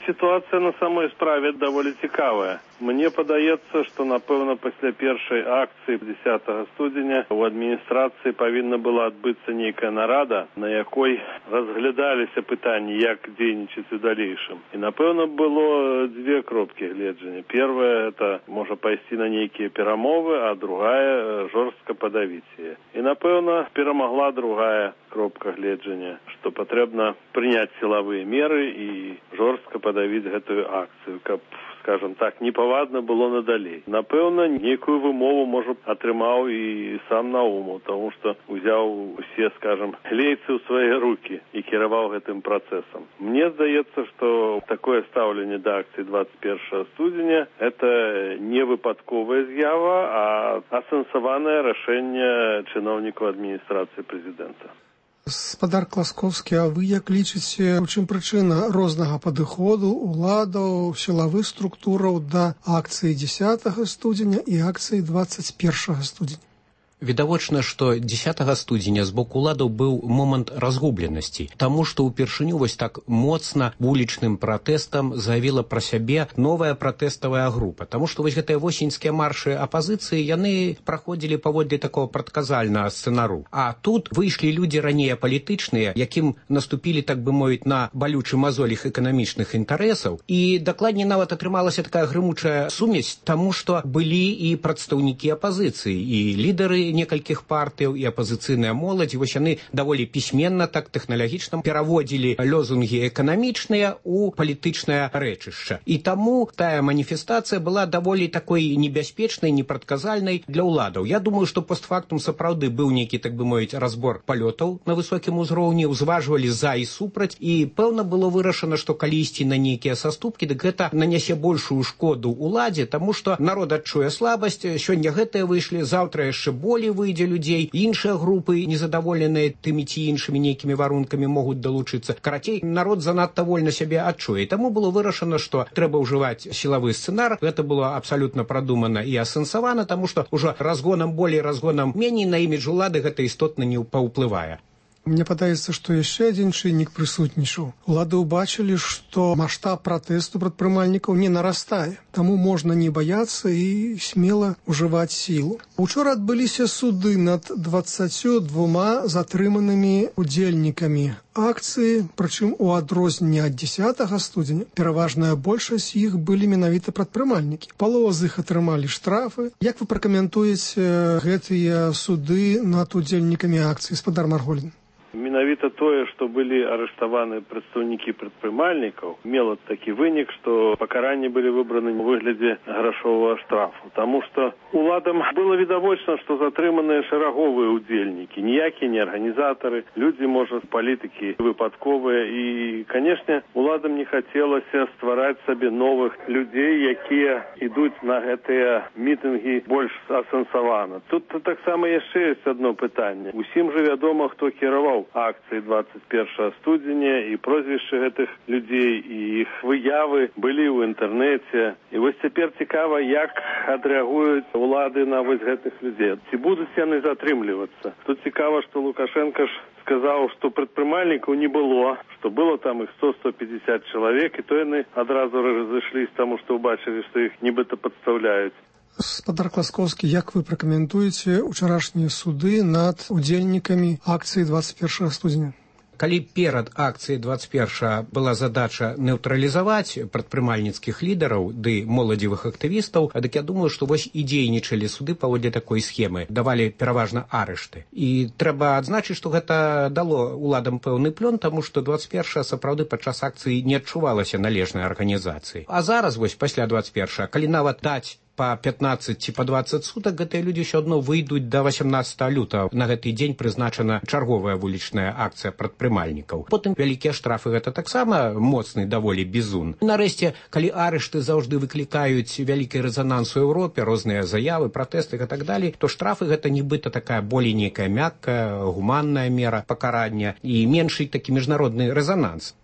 Ситуацыя на самой справе даволі цікавая. Мне падаецца, што, напэўна, пасля першай акцыі дзесятага студзеня у адміністрацыі павінна была адбыцца нейкая нарада, на якой разглядаліся пытанні, як дзейнічаць у далейшым. І, напэўна, было дзве кропкі гледжання. Первая, это можа пайсці на нейкія перамовы, а другая жорстка падавіць яе. І, напэўна, перамагла другая кропка гледжання, што патрэбна прыняць сілавыя меры і жорстка падавіць гэтую акцыю, каб, скажем так, непавадна было надалей. Напэўна, нейкую вымову, можа, атрымаў і сам Наумаў, таму што узяў усе, скажем, лейцы ў свае рукі і кіраваў гэтым працэсам. Мне здаецца, што такое стаўленне да акцыі двадцать первого студзеня это не выпадковая з'ява, а асэнсаванае рашэнне чыноўнікаў адміністрацыі прэзідэнта. Спадар Класкоўскі, а вы як лічыце, у чым прычына рознага падыходу уладаў, сілавых структураў да акцыі дзесятага студзеня і акцыі двадцать первого студзеня? Відавочна, што дзесятага студзеня з боку уладаў быў момант разгубленасці, таму што ўпершыню вось так моцна вулічным пратэстам заявіла пра сябе новая пратэставая група. Таму што вось гэтыя восеньскія маршы апазіцыі, яны праходзілі паводле такого прадказальнага сцэнару. А тут выйшлі людзі раней апалітычныя, якім наступілі, так бы мовіць, на балючы мазоль іх эканамічных інтарэсаў. І дакладней нават атрымалася такая грымучая сумесь, таму што былі і прадстаўнікі апазіцыі, і лідары некалькіх партыяў і апазіцыйная моладзь, вось яны даволі пісьменна, так тэхналагічна пераводзілі лозунгі эканамічныя ў палітычнае рэчышча. І таму тая маніфестацыя была даволі такой небяспечнай, непрадказальнай для ўладаў. Я думаю, што постфактум сапраўды быў нейкі, так бы мовіць, разбор палётаў на высокім узроўні, узважвалі за і супраць, і пэўна было вырашана, што калі ісці на нейкія саступкі, дык гэта нанясе большую шкоду ўладзе, таму што народ адчуе слабасць, сёння гэтыя выйшлі, заўтра яшчэ болей выйдзе людзей, іншыя групы, незадаволеныя тымі ці іншымі нейкімі варункамі, могуць далучыцца. Карацей, народ занадта вольна сябе адчуе. Таму было вырашана, што трэба ўжываць сілавы сцэнар. Гэта было абсалютна прадумана і асэнсавана, таму што ўжо разгонам болей, разгонам меней на імідж улады гэта істотна не паўплывае. Мне падаецца, што яшчэ адзін чыннік прысутнічаў. Улады ўбачылі, што маштаб пратэсту прадпрымальнікаў не нарастае, таму можна не баяцца і смела ўжываць сілу. Учора адбыліся суды над дваццаццю двума затрыманымі удзельнікамі акцыі, прычым у адрозненне ад дзесятага студзеня пераважная большасць іх былі менавіта прадпрымальнікі. Палова з іх атрымалі штрафы. Як вы пракаментуеце гэтыя суды над удзельнікамі акцыі, спадар Марголін? Менавіта тое, што былі арыштаваны прадстаўнікі прадпрымальнікаў, мела такі вынік, што пакаранні былі выбраны ў выглядзе грашовага штрафу. Таму што уладам было відавочна, што затрыманыя шараговыя удзельнікі, ніякія не арганізатары, людзі, можа, палітыкі выпадковыя. І, канешне, уладам не хацелася ствараць сабе новых людзей, якія ідуць на гэтыя мітынгі больш асэнсавана. Тут таксама яшчэ ёсць адно пытанне. Усім жа вядома, хто кіраваў акцыі двадцать первого студзеня, і прозвішчы гэтых людзей, і іх выявы былі ў інтэрнэце. І вось цяпер цікава, як адрэагуюць улады на вось гэтых людзей. Ці будуць яны затрымлівацца? Тут цікава, што Лукашенко ж сказаў, што прадпрымальнікаў не было, што было там іх сто - сто пятьдесят чалавек, і то яны адразу разышліся, таму што ўбачылі, што іх нібыта падстаўляюць. Спадар Класкоўскі, як вы пракаментуеце ўчарашнія суды над удзельнікамі акцыі двадцать первого студзеня? Калі перад акцыяй двадцать первого была задача нейтралізаваць прадпрымальніцкіх лідараў ды моладзевых актывістаў, дык я думаю, што вось і дзейнічалі суды паводле такой схемы, давалі пераважна арышты. І трэба адзначыць, што гэта дало уладам пэўны плён, таму што двадцать первого сапраўды падчас акцыі не адчувалася належнай арганізацыі. А зараз вось пасля двадцать первого, калі нават даць по пятнадцать ці по двадцать сутак, гэтыя людзі ўсё адно выйдуць да восемнадцатого лютага. На гэты дзень прызначана чарговая вулічная акцыя прадпрымальнікаў. Потым вялікія штрафы, гэта таксама моцны даволі бізун. Нарэшце, калі арышты заўжды выклікаюць вялікі рэзананс у Еўропе, розныя заявы, пратэсты і так далей, то штрафы гэта нібыта такая болей нейкая мяккая, гуманная мера пакарання і меншы такі міжнародны рэзананс.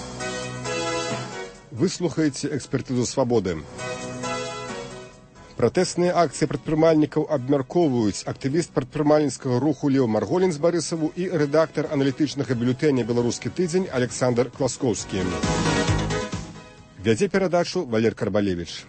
Вы слухаеце экспертызу свабоды. Пратэсныя акцыі прадпрымальнікаў абмяркоўваюць актывіст прадпрымальніцкага руху Леў Марголін з Барысаву і рэдактар аналітычнага бюлетэня «Беларускі тыдзень» Александр Класкоўскі. Вядзе перадачу Валер Карбалевіч.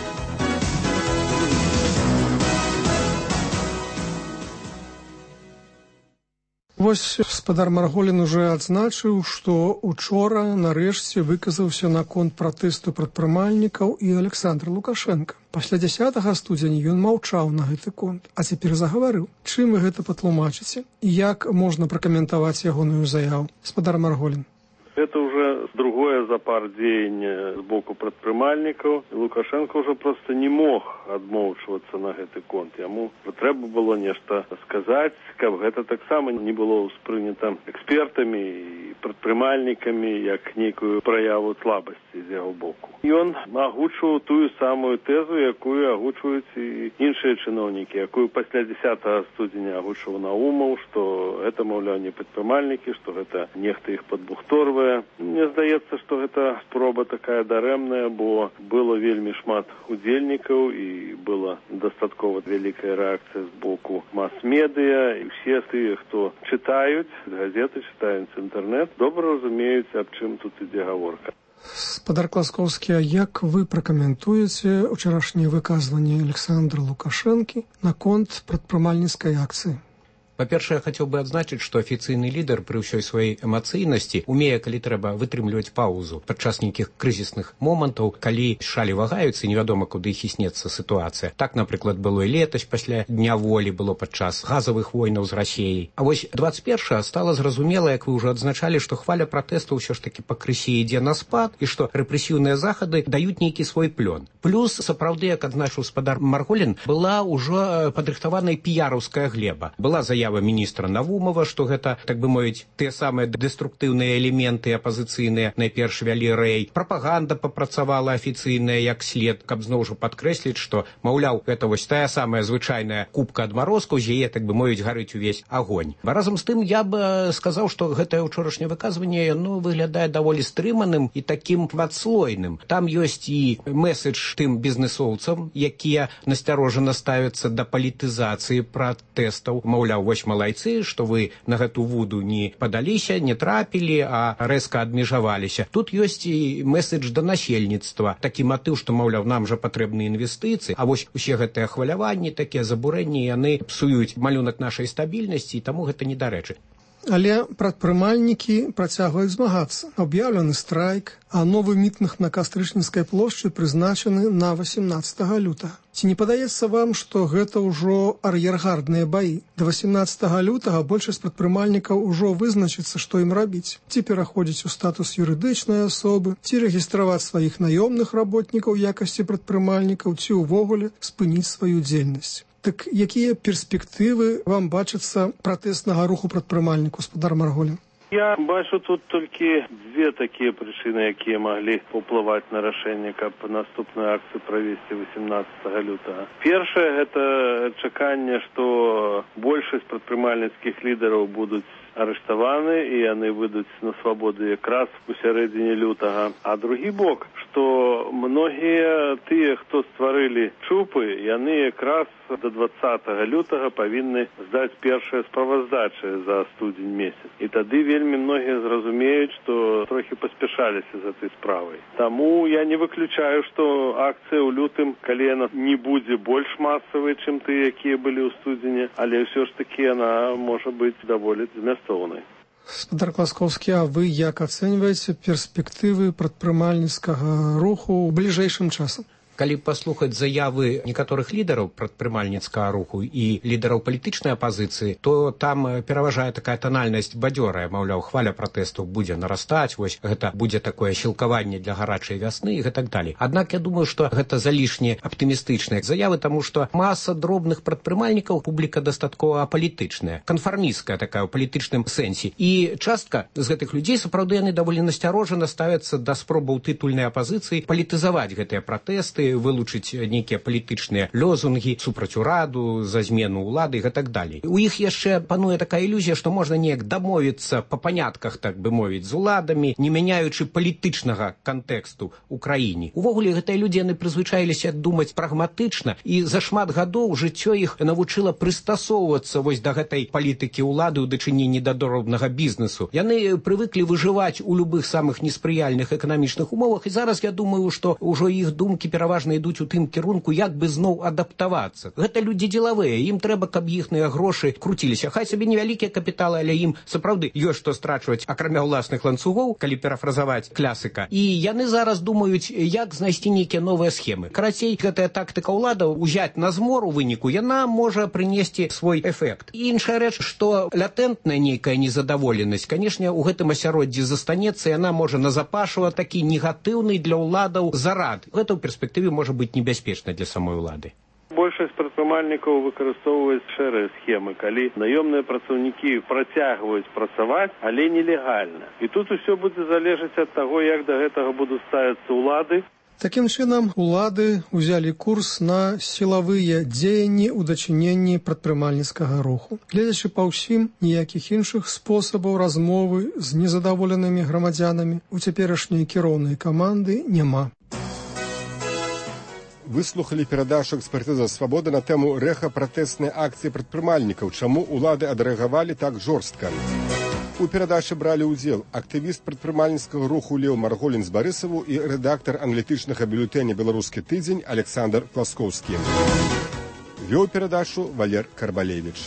Вось гаспадар Марголін уже адзначыў, што учора нарэшце выказаўся наконт пратэсту прадпрымальнікаў і Александр Лукашенко. Пасля дзясятага студзеня ён маўчаў на гэты конт, а цяпер загаварыў. Чым вы гэта патлумачыце? І як можна пракаментаваць ягоную заяву? Гаспадар Марголін. Это уже другое запар дзеяння з боку прадпрымальнікаў. Лукашенко уже просто не мог адмоўчвацца на гэты конт. Яму трэба было нешта сказаць, каб гэта таксама не было ўспрынята экспертамі і прадпрымальнікамі як нейкую праяву слабасці з яго боку. Ён агучваў тую самую тэзу, якую агучваюць і іншыя чыноўнікі, якую пасля дзясятага студзеня агучваў Наумаў, што гэта, маўляў, не прадпрымальнікі, што гэта нехта іх падбухторвае. Мне здаецца, што гэта спроба такая дарэмная, бо было вельмі шмат удзельнікаў і была дастаткова вялікая рэакцыя з боку мас-медыя. І ўсе тыя, хто чытаюць газеты, чытаюць інтэрнэт, добра разумеюць, аб чым тут ідзе гаворка. Гаспадар Класкоўскі, а як вы пракаментуеце учарашняе выказванне Александра Лукашэнкі наконт прадпрымальніцкай акцыі? Па-першае, я хацеў бы адзначыць, што афіцыйны лідар пры ўсёй сваёй эмацыйнасці умее, калі трэба, вытрымліваць паўзу падчас нейкіх крызісных момантаў, калі шалі вагаюцца і невядома, куды іх існецца сітуацыя. Так, напрыклад, было і летась пасля Дня волі, было падчас газавых войнаў з Расіяй. А вось дваццаць першага стала зразумела, як вы ўжо адзначалі, што хваля пратэсту ўсё ж такі пакрысе ідзе на спад і што рэпрэсіўныя захады даюць нейкі свой плён. Плюс, сапраўды, як адзначыў гаспадар Марголін, была ўжо падрыхтаваная піяраўская глеба. Была заява міністра Навумова, што гэта, так бы мовіць, тыя самыя дэструктыўныя элементы апазіцыйныя найперш вялі рэй. Прапаганда папрацавала афіцыйная як след, каб зноў жа падкрэсліць, што, маўляў, гэта вось тая самая звычайная кубка адмарозкаў, з яе, так бы мовіць, гарыць увесь агонь. А разам з тым я б сказаў, што гэтае ўчорашняе выказванне, яно выглядае даволі стрыманым і такім надслойным. Там ёсць і месседж тым бізнесоўцам, якія насцярожана ставяцца да палітызацыі пратэстаў. Маўляў, вось малайцы, што вы на гэту вуду не падаліся, не трапілі, а рэзка адмежаваліся. Тут ёсць і месседж да насельніцтва. Такі матыў, што, маўляў, нам жа патрэбны інвестыцыі, а вось усе гэтыя хваляванні, такія забурэнні, яны псуюць малюнак нашай стабільнасці, і таму гэта недарэчы. Але прадпрымальнікі працягваюць змагацца. Аб'яўлены страйк, а новы мітынг на Кастрычніцкай плошчы прызначаны на васемнаццатага лютага. Ці не падаецца вам, што гэта ўжо ар'ергардныя баі? Да васемнаццатага лютага большасць прадпрымальнікаў ужо вызначыцца, што ім рабіць. Ці пераходзіць у статус юрыдычнай асобы, ці рэгістраваць сваіх наёмных работнікаў якасці прадпрымальнікаў, ці ўвогуле спыніць сваю дзейнасць. Так якія перспектывы вам бачацца пратэснага руху прадпрымальніку, гаспадар Марголін? Я бачу тут толькі дзве такія прычыны, якія маглі паўплываць на рашэнне, каб наступную акцыю правесці васемнаццатага лютага. Першае, гэта чаканне, што большасць прадпрымальніцкіх лідараў будуць арыштаваны і яны выйдуць на свабоду якраз у сярэдзіне лютага. А другі бок, што многія тыя, хто стварылі чупы, яны якраз до дваццатага лютага павінны здаць першыя справаздачы за студзень месяц. І тады вельмі многія зразумеюць, што трохі паспяшаліся за той справай. Таму я не выключаю, што акцыя ў лютым, калі яна не будзе больш масавай, чым тыя, якія былі ў студзені, але ўсё ж такі яна можа быць даволі змястоўнай. Гаспадар Класкоўскі, а вы як ацэньваеце перспектывы прадпрымальніцкага руху ў бліжэйшым часам? Калі паслухаць заявы некаторых лідараў прадпрымальніцкага руху і лідараў палітычнай апазіцыі, то там пераважае такая танальнасць бадзёрая, маўляў, хваля пратэсту будзе нарастаць, вось гэта будзе такое сілкаванне для гарачай вясны і гэтак далей. Аднак я думаю, што гэта залішне аптымістычныя заявы, таму што маса дробных прадпрымальнікаў публіка дастаткова апалітычная, канфармісцкая такая ў палітычным сэнсе. І частка з гэтых людзей сапраўды яны даволі насцярожана ставяцца да спробаў тытульнай апазіцыі палітызаваць гэтыя пратэсты, каб вылучыць нейкія палітычныя лозунгі супраць ураду, за змену ўлады і так далей. У іх яшчэ пануе такая ілюзія, што можна неяк дамовіцца па панятках, так бы мовіць, з уладамі, не мяняючы палітычнага кантэксту ў краіне. Увогуле, гэтыя людзі, яны прызвычаіліся думаць прагматычна, і за шмат гадоў жыццё іх навучыла прыстасоўвацца вось да гэтай палітыкі ўлады ў дачыненні да доробнага бізнесу. Яны прывыклі выжываць у любых самых неспрыяльных эканамічных умовах, і зараз я думаю, што ўжо іх думкі пераважна ідуць у тым кірунку, як бы зноў адаптавацца. Гэта людзі дзелавыя, ім трэба, каб іхныя грошы круціліся. Хай сабе невялікія капіталы, але ім сапраўды ёсць што страчваць, акрамя ўласных ланцугоў, калі парафразаваць класіка. І яны зараз думаюць, як знайсці нейкія новыя схемы. Карацей, гэтая тактыка ўладаў узяць на змор у выніку, яна можа прынесці свой эфект. І іншая рэч, што латэнтная нейкая незадаволенасць, канешне, у гэтым асяроддзі застанецца, яна можа назапашваць такі негатыўны для ўладаў зарад. Гэта ў перспектыве можа быць небяспечна для самой улады. Большасць прадпрымальнікаў выкарыстоўваюць шэрыя схемы, калі наёмныя працаўнікі працягваюць працаваць, але нелегальна. І тут усё будзе залежаць ад таго, як да гэтага будуць ставіцца ўлады. Такім чынам, улады ўзялі курс на сілавыя дзеянні ў дачыненні прадпрымальніцкага руху. Гледзячы па ўсім, ніякіх іншых спосабаў размовы з незадаволенымі грамадзянамі у цяперашняй кіроўнай каманды няма. Выслухалі перадачу экспертыза «Свабода» на тэму рэха пратэснай акцыі прадпрымальнікаў, чаму улады адрэагавалі так жорстка. У перадачы бралі ўдзел актывіст прадпрымальніцкага руху Леў Марголін з Барысаву і рэдактар аналітычнага бюлетэня «Беларускі тыдзень» Александр Пласкоўскі. Вёў перадачу Валер Карбалевіч.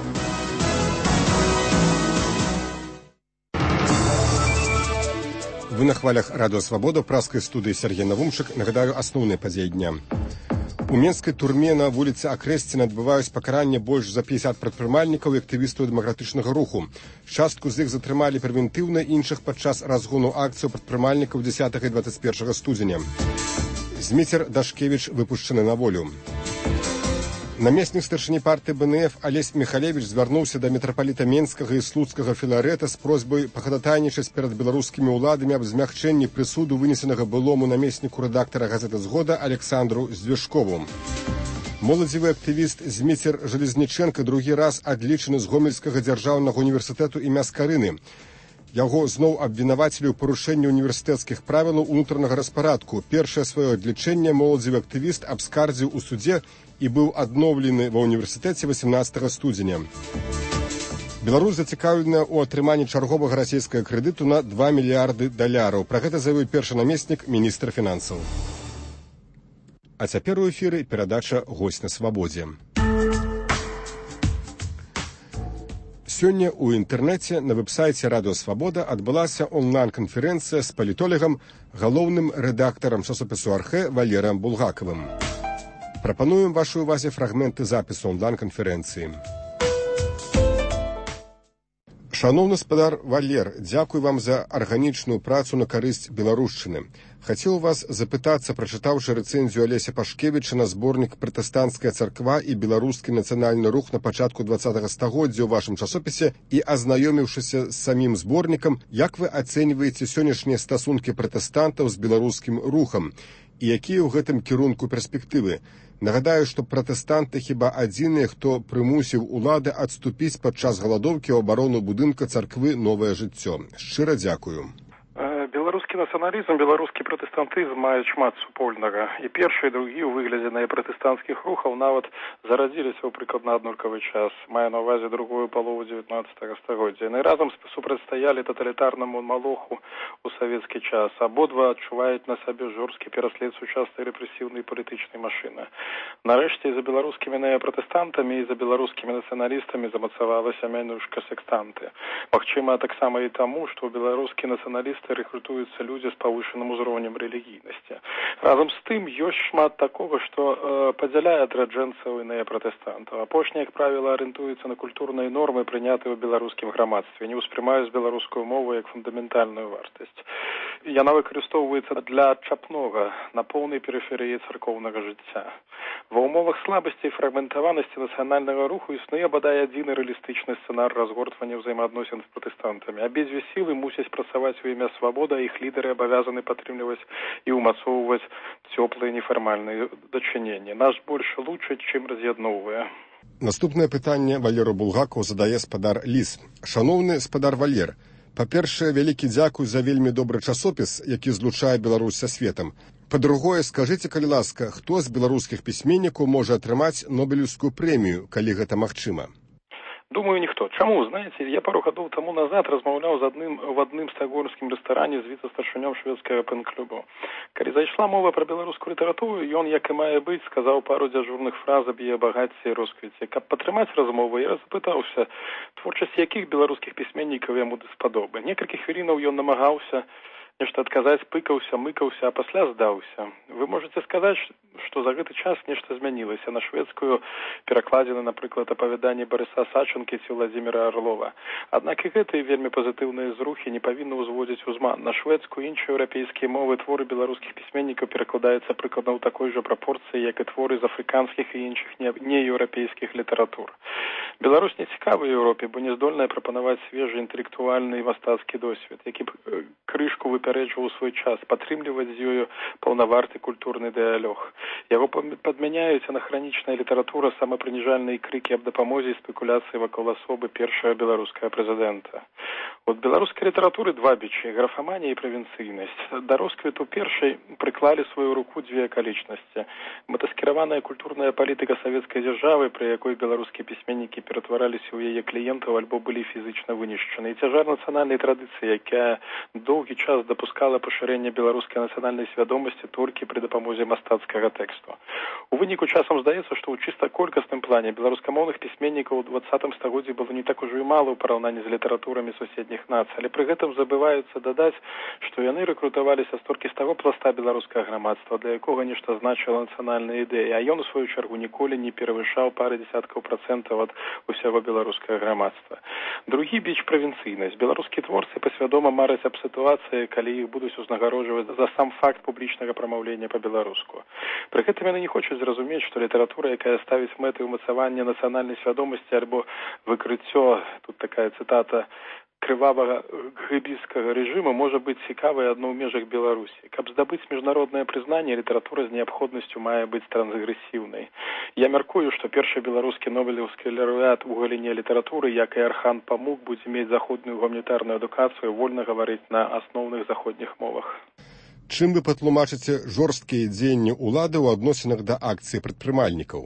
Вы на хвалях радыё «Свабода», праскай студыі Сергей Навумчык. Нагадаю, асноўныя падзеі дня. У менскай турме на вуліцы Акрэсціна адбываюць пакаранне больш за пятьдесят прадпрымальнікаў і актывістаў дэмакратычнага руху. Частку з іх затрымалі прэвентыўна, іншых падчас разгону акцыю прадпрымальнікаў дзесятага і двадцать першага студзеня. Зміцер Дашкевіч выпушчаны на волю. Намеснік старшыні партыі Бэ Эн Эф Алесь Міхалевіч звярнуўся да мітрапаліта Менскага і Слуцкага Філарэта з просьбай пахадатайнічаць перад беларускімі ўладамі аб змягчэнні прысуду, вынесенага былому намесніку рэдактара газеты «Згода» Александру Звешкову. Моладзевы актывіст Зміцер Жалезнічэнка другі раз адлічаны з Гомельскага дзяржаўнага універсітэту імя Скарыны. Яго зноў абвінавацілі ў парушэнні універсітэцкіх правілаў унутранага распарадку. Першае сваё адлічэнне моладзевы актывіст абскардзіў у судзе і быў адноўлены ва ўніверсітэце восемнадцатага студзеня. Беларусь зацікаўлена ў атрыманні чарговага расійскага крэдыту на два мільярды даляраў. Пра гэта заявіў першы намеснік міністра фінансаў. А цяпер у эфіры перадача «Госць на свабодзе». Сёння ў інтэрнэце на вэб-сайце радыё «Свабода» адбылася онлайн-канферэнцыя з палітолагам, галоўным рэдактарам часопісу «Архэ» Валерам Булгакавым. Прапануем вашай увазе фрагменты запісу онлайн-канферэнцыі. Шановны спадар Валер, дзякуй вам за арганічную працу на карысць беларушчыны. Хацеў вас запытацца, прачытаўшы рэцэнзію Алеся Пашкевіча на зборнік «Пратэстанцкая царква і беларускі нацыянальны рух» на пачатку двадцатага стагоддзя ў вашым часопісе і азнаёміўшыся з самім зборнікам, як вы ацэньваеце сённяшнія стасункі пратэстантаў з беларускім рухам і якія ў гэтым кірунку перспектывы? Нагадаю, што пратэстанты хіба адзіныя, хто прымусіў улады адступіць падчас галадоўкі ў абарону будынка царквы «Новае жыццё». Шчыра дзякую. Беларускі нацыяналізм, беларускі пратэстантызм маюць шмат супольнага. І першы, і другі ў выглядзе пратэстанцкіх рухаў нават зарадзіліся ў прыкладна аднолькавы час, мае на ўвазе другую палову дзевятнаццатага стагоддзя. Яны разам супрацьстаялі таталітарнаму малоху ў савецкі час. Абодва адчуваюць на сабе жорсткі пераслед сучаснай рэпрэсіўнай палітычнай машыны. Нарэшце, і за беларускімі неапратэстантамі, і за беларускімі нацыяналістамі замацавалася мянушка сектанты. Магчыма, таксама і таму, што беларускія нацыяналісты рэкрутуюцца людзі з павышаным узроўнем рэлігійнасці. Разам з тым, ёсць шмат такога, што э, падзяляе адраджэнцаў і неапратэстантаў. Апошнія, як правіла, арыентуюцца на культурныя нормы, прынятыя ў беларускім грамадстве, не ўспрымаюць беларускую мову як фундаментальную вартасць. Яна выкарыстоўваецца для чапнога на поўнай перыферыі царкоўнага жыцця. Ва ўмовах слабасці і фрагментаванасці нацыянальнага руху існуе бадай адзіны рэалістычны сцэнар разгортвання ўзаемаадносін з пратэстантамі. Абедзве сілы мусяць працаваць у імя свабоды, а іх лідары лідары абавязаны падтрымліваць і ўмацоўваць цёплыя нефармальныя дачыненні. Нас больш лучыць, чым раз'ядноўвае. Наступнае пытанне Валеру Булгакову задае спадар Ліс. Шаноўны спадар Валер, па-першае, вялікі дзякуй за вельмі добры часопіс, які злучае Беларусь са светам. Па-другое, скажыце, калі ласка, хто з беларускіх пісьменнікаў можа атрымаць Нобелеўскую прэмію, калі гэта магчыма? Думаю, ніхто. Чаму? Знаеце, я пару гадоў таму назад размаўляў з адным в адным стакгольмскім рэстаране з віцэ-старшынём шведскага пэн-клубу. Калі зайшла мова пра беларускую літаратуру, ён, як і мае быць, сказаў пару дзяжурных фраз аб яе багацці і росквіце. Каб падтрымаць размову, я запытаўся, творчасць якіх беларускіх пісьменнікаў яму даспадобы. Некалькі хвілінаў ён намагаўся нешта адказаць, пыкаўся, мыкаўся, а пасля здаўся. Вы можете сказаць, што за гэты час нешта змянілася. На шведскую перакладзены, напрыклад, апавяданні Барыса Сачынкі ці Владзіміра Арлова. Аднак і гэтыя вельмі пазітыўныя зрухі не павінны ўзводзіць узман. На шведскую і іншыя еўрапейскія мовы творы беларускіх пісьменнікаў перакладаюцца прыкладна ў такой жа прапорцыі, як і творы з афрыканскіх і іншых нееўрапейскіх літаратур. Беларусь не цікавая Еўропе, бо не здольная прапанаваць свежы інтэлектуальны і мастацкі досвед, які б крышку выпярэджваў свой час, падтрымліваць з ёю паўнаварты культурны дыялог. Яго падмяняюць анахранічная літаратура, самапрыніжальныя крыкі аб дапамозе і спекуляцыі вакол асобы першага беларускага прэзідэнта. От беларускай літаратуры два бичы – графаманія і правінцыйнасць. Да росквіту першай прыклалі сваю руку дзве акалічнасці. Мэтаскіраваная культурная палітыка савецкай дзяржавы, пры якой беларускія пісьменнікі ператвараліся ў яе кліентаў альбо былі фізычна вынішчаны. І цяжар нацыянальнай традыцыі, якая доўгі час дапускала пашырэнне беларускай нацыянальнай свядомасці толькі пры дапамозе мастацкага тэксту. У выніку часам здаецца, што ў чыста колькасным плане беларускамоўных пісьменнікаў у двадцатым стагоддзі было не так ужо і мала ў параўнанні з літаратурамі суседніх нацый, але пры гэтым забываюцца дадаць, што яны рэкрутаваліся столькі з таго пласта беларускага грамадства, для якога нешта значыла нацыянальная ідэя, а ён у сваю чаргу ніколі не перавышаў пары дзесяткаў працэнтаў ад усяго беларускага грамадства. Другі біч правінцыйнасць. Беларускія творцы пасвядома мараць аб сітуацыі, калі іх будуць узнагароджваць за сам факт публічнага прамаўлення па-беларуску. Пры гэтым яны не хочуць зразумець, што літаратура, якая ставіць мэты ўмацавання нацыянальнай свядомасці альбо выкрыццё, тут такая цытата, крывавага гыбіскага рэжыму можа быць цікавай адно ў межах Беларусі. Каб здабыць міжнароднае прызнанне, літаратура з неабходнасцю мае быць трансгрэсіўнай. Я мяркую, што першы беларускі нобелеўскі лаўрэат у галіне літаратуры, як і Архан Памук, будзе мець заходнюю гуманітарную адукацыю, вольна гаварыць на асноўных заходніх мовах. Чым вы патлумачыце жорсткія дзеянні ўлады ў адносінах да акцыі прадпрымальнікаў?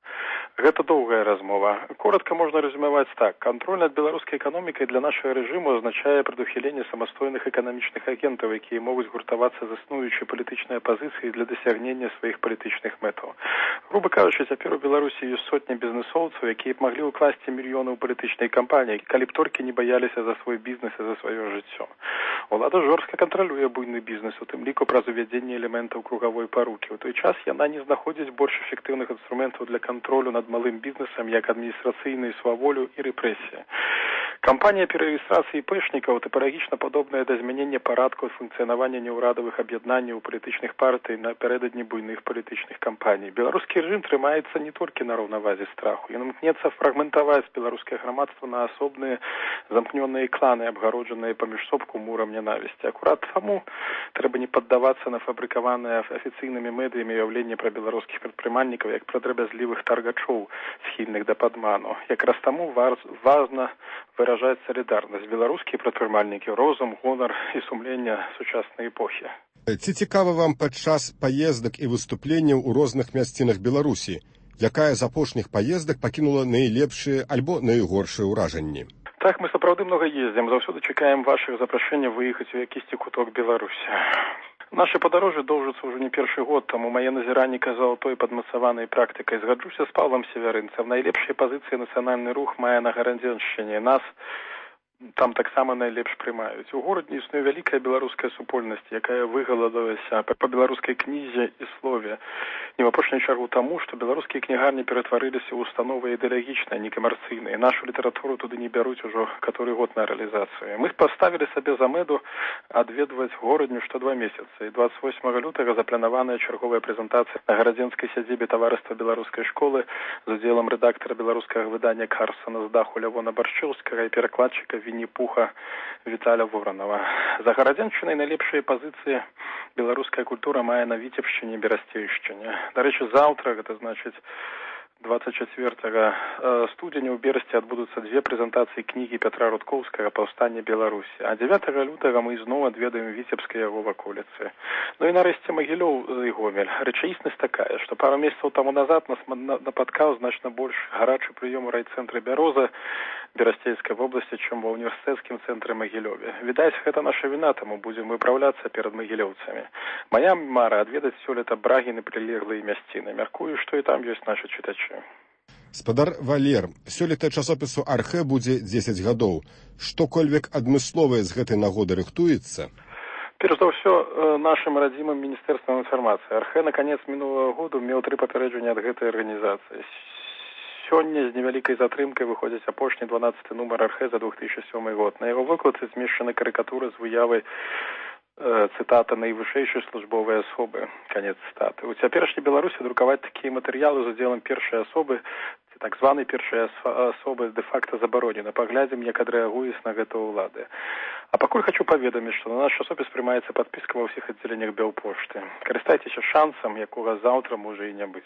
Гэта доўгая размова. Коротка можна резюмаваць так. Кантроль над беларускай эканомікай для нашага рэжыму азначае прадухіленне самастойных эканамічных агентаў, якія могуць гуртавацца з існуючай палітычнай апазіцыяй для дасягнення сваіх палітычных мэтаў. Груба кажучы, цяпер у Беларусі ёсць сотні бізнэсоўцаў, якія б маглі ўкласці мільёны ў палітычнай кампаніі, калі б толькі не баяліся за свой бізнес і за сваё жыццё. Улада жорстка кантралюе буйны бізнес, у тым ліку праз увядзенне элементаў кругавой парукі. У той час яна не знаходзіць больш эфектыўных інструментаў для кантролю над малым бізнесам, як адміністрацыйную сваволю і рэпрэсіі. Кампанія перарэгістрацыі іпэшнікаў тыпалагічна падобная да змянення парадку функцыянавання неўрадавых аб'яднанняў палітычных партый напярэдадні буйных палітычных кампаній. Беларускі рэжым трымаецца не толькі на раўнавазе страху. Ён імкнецца фрагментаваць беларускае грамадства на асобныя замкнёныя кланы, абгароджаныя паміж собку мурам нянавісці. Акурат таму трэба не паддавацца на фабрыкаваныя афіцыйнымі медыямі ўяўленне пра беларускіх прадпрымальнікаў як пра драбязлівых таргачоў, схільных да падману. Якраз таму важна выражаць салідарнасць. Беларускія прадпрымальнікі, розум, гонар і сумленне сучаснай эпохі. Ці цікава вам падчас паездак і выступленняў у розных мясцінах Беларусі? Якая з апошніх паездак пакінула найлепшыя альбо найгоршыя ўражанні? Так, мы сапраўды многа ездзім. Заўсёды чакаем вашых запрашэння выехаць у якісьці куток Беларусі. Нашы падарожжы доўжацца ўжо не першы год, таму мае назіранні казаў той падмацаванай практыкай. Згаджуся з Павлам Севярынцам. Найлепшыя пазіцыі нацыянальны рух мае на Гарадзеншчыне. Нас там таксама найлепш прымаюць. У горадзе існуе вялікая беларуская супольнасць, якая выгаладалася па беларускай кнізе і слове. Не ў апошнюю чаргу таму, што беларускія кнігарні ператварыліся ў установы ідэалагічныя, некамерцыйныя. Нашу літаратуру туды не бяруць ужо каторы год на рэалізацыю. Мы паставілі сабе за мэду адведваць горадню што два месяцы. І двадцать восьмага лютага запланаваная чарговая прэзентацыя на гарадзенскай сядзібе таварыства беларускай школы з удзелам рэдактара беларускага выдання Карсана з даху Лявона Баршчэўскага і перакладчыка Винни-Пуха Віталя Воронова. За Гарадзеншчынай найлепшыя пазіцыі беларуская культура мае на Віцебшчыне і Берасцейшчыне. Дарэчы, заўтра, гэта значыць двадцать четвёртого студзеня ў Берасці адбудуцца две прэзентацыі кнігі Пятра Рудкоўскага «Паўстанне Беларусі», а дзевятага лютага мы зноў адведаем Віцебскія яго ваколіцы. Ну і нарэшце Магілёў і Гомель. Рэчаіснасць такая, што пару месяцаў таму назад нас напаткаў значна больш гарачы прыём у райцэнтры Бяроза Берасцейскай вобласці, чым ва універсітэцкім цэнтры Магілёве. Відаць, гэта наша віна, таму будзем выпраўляцца перад магілёўцамі. Мая мара адведаць сёлета Брагін і прылеглыя мясціны. Мяркую, што і там ёсць нашы чытачы. Спадар Валер, сёлета часопісу «Архэ» будзе дзесяць гадоў. Што-кольвек адмысловае з гэтай нагоды рыхтуецца? Перш за ўсё, нашым радзімым Міністэрствам інфармацыі. «Архэ» на канец мінулага году меў тры папярэджання ад гэтай арганізацыі. Сёння з невялікай затрымкай выходзіць апошні дванаццаты нумар «Архэ» за две тысячи седьмой год. На яго выкладцы змешчаны карыкатуры з выявай цытата найвышэйшай службовай асобы, канец цытаты. У цяперашняй Беларусі друкаваць такія матэрыялы з удзелам першай асобы, ці так званай першай асобы дэ-факта забаронена. Паглядзім, як адрэагуюць на гэта ўлады. А пакуль хочу паведаміць, што на наш часопіс прымаецца падпіска ва ўсіх аддзяленнях Бяўпошты. Карыстайцеся шансам, якога заўтра можа і не быць.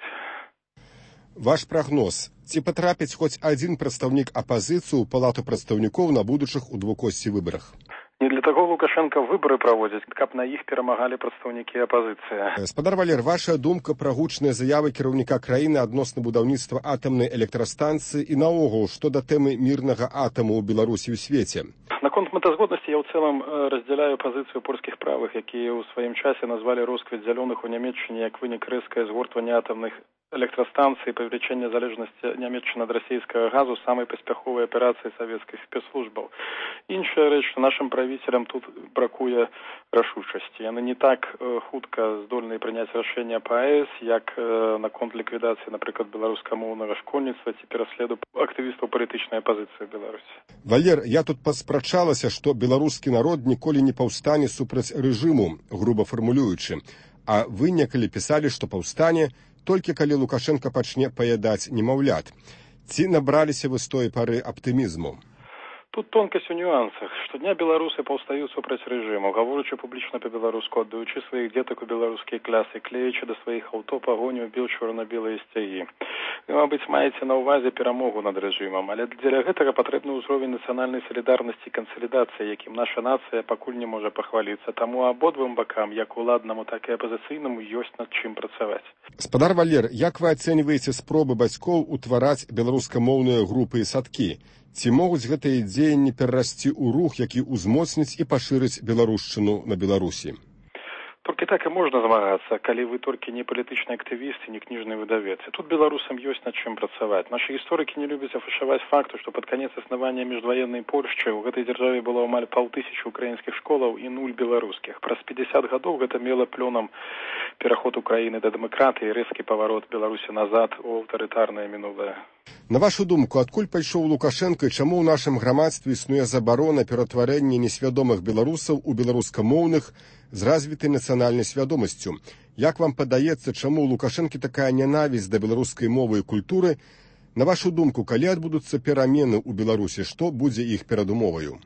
Ваш прагноз. Ці патрапіць хоць адзін прадстаўнік апазіцыі ў палату прадстаўнікоў на будучых у двукосці выбарах? Не для таго Лукашенко выбары праводзіць, каб на іх перамагалі прадстаўнікі апазіцыі. Спадар Валер, ваша думка пра гучныя заявы кіраўніка краіны адносна будаўніцтва атамнай электрастанцыі і наогул, што да тэмы мірнага атаму ў Беларусі ў свеце? Наконт мэтазгоднасці я ў цэлым раздзяляю пазіцыю польскіх правых, якія ў сваім часе назвалі росквіт зялёных у Нямецчыне як вынік рэзкае згортвання атамных электрастанцыі, павелічэння залежнасці Нямецчыны ад расійскага газу самай паспяховай аперацыі савецкіх спецслужбаў. Іншая рэч, што нашым правіцелям тут бракуе рашучасці. Яны не так э, хутка здольны прыняць рашэнне па АЭС, як э, наконт ліквідацыі, напрыклад, беларускамоўнага школьніцтва ці пераследу актывістаў палітычнай апазіцыі Беларусі. Валер, я тут паспрачалася, што беларускі народ ніколі не паўстане супраць рэжыму, груба фармулюючы. А вы некалі пісалі, што паўстане толькі калі Лукашенко пачне паядаць немаўлят. Ці набраліся вы з той пары аптымізму? Тут тонкасць у нюансах. Штодня беларусы паўстаюць супраць рэжыму, гаворачы публічна па-беларуску, аддаючы сваіх дзетак у беларускія клясы, клеючы да сваіх аўто пагоню біл чорна-белыя сцягі. Вы, мабыць, маеце на ўвазе перамогу над рэжымам, але дзеля гэтага патрэбны ўзровень нацыянальнай салідарнасці і кансалідацыі, якім наша нацыя пакуль не можа пахваліцца. Таму абодвум бакам, як уладнаму, так і апазіцыйнаму, ёсць над чым працаваць. Спадар Валер, як вы ацэньваеце спробы бацькоў утвараць беларускамоўныя групы і садкі? Ці могуць гэтыя дзеянні перарасці ў рух, які ўзмоцніць і пашырыць беларушчыну на Беларусі? Толькі так і можна змагацца, калі вы толькі не палітычны актывіст і не кніжны выдавец. І тут беларусам ёсць над чым працаваць. Нашы гісторыкі не любяць афішаваць факту, што пад канец існавання міжваеннай Польшчы ў гэтай дзяржаве было амаль паўтысячы украінскіх школаў і нуль беларускіх. Праз пятьдесят гадоў гэта мела плёнам пераход Украіны да дэмакратыі і рэзкі паварот Беларусі назад у аўтарытарнае мінулае. На вашу думку, адкуль пайшоў Лукашенко і чаму ў нашым грамадстве існуе забарона ператварэння несвядомых беларусаў у беларускамоўных з развітай нацыянальнай свядомасцю? Як вам падаецца, чаму ў Лукашэнкі такая нянавісць да беларускай мовы і культуры? На вашу думку, калі адбудуцца перамены ў Беларусі, што будзе іх перадумоваю?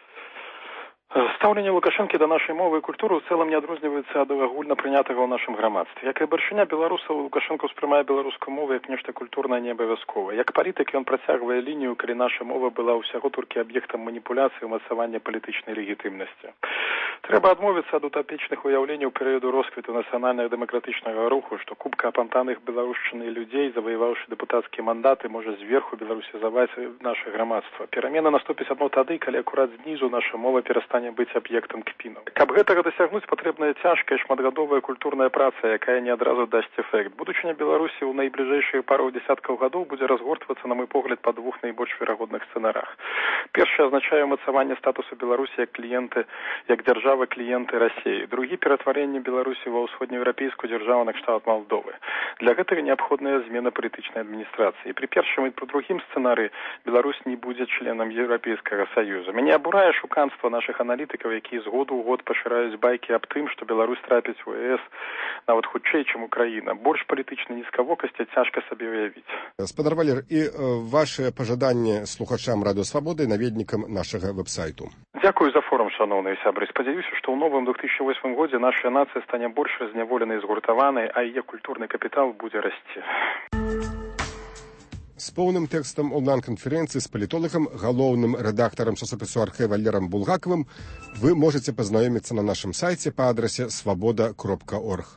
Стаўленне Лукашэнкі да нашай мовы і культуры ў цэлым не адрозніваецца ад агульна прынятага ў нашым грамадстве. Як і бальшыня беларусаў, Лукашенко ўспрымае беларускую мову як нешта культурнае неабавязковае. Як палітык ён працягвае лінію, калі наша мова была ўсяго толькі аб'ектам маніпуляцыі і ўмацавання палітычнай легітымнасці. Трэба адмовіцца ад утапічных уяўленняў перыяду росквіту нацыянальнага дэмакратычнага руху, што купка апантаных беларушчыны людзей, заваяваўшы дэпутацкія мандаты, можа зверху беларусізаваць наша грамадства. Перамена наступіць адно тады, калі акурат знізу наша мова перастане быць аб'ектам кпіну. Каб гэтага дасягнуць, патрэбная цяжкая шматгадовая культурная праца, якая не адразу дасць эфект. Будучыня Беларусі ў найбліжэйшыя пару дзясяткаў гадоў будзе разгортвацца, на мой погляд, па двух найбольш верагодных сцэнарах. Першы азначае ўмацаванне статусу Беларусі як кліенты, як дзяржавы кліенты Расіі. Другі ператварэнне Беларусі ва ўсходнееўрапейскую дзяржаву на кшталт Малдовы. Для гэтага неабходная змена палітычнай адміністрацыі. Пры першым і пры другім сцэнарыі Беларусь не будзе членам Еўрапейскага саюза. Мяне абурае шуканства нашых аналітыкаў, якія з году ў год пашыраюць байкі аб тым, што Беларусь трапіць у ЕС нават хутчэй, чым Украіна. Больш палітычнай нізкавокасці цяжка сабе уявіць. Спадар Валер, і ваше пажаданне слухачам Радыё Свабоды, наведнікам нашага вэб-сайту. Дзякую за форум, шаноўныя сябры. Спадзяюся, што ў новым две тысячи восьмым годзе наша нацыя стане больш разняволенай і згуртаванай, а яе культурны капітал будзе расці. З поўным тэкстам онлайн-канферэнцыі з палітолагам, галоўным рэдактарам часопісу «Архэ» Валерам Булгакавым вы можаце пазнаёміцца на нашым сайце па адрасе свабода кропка орг.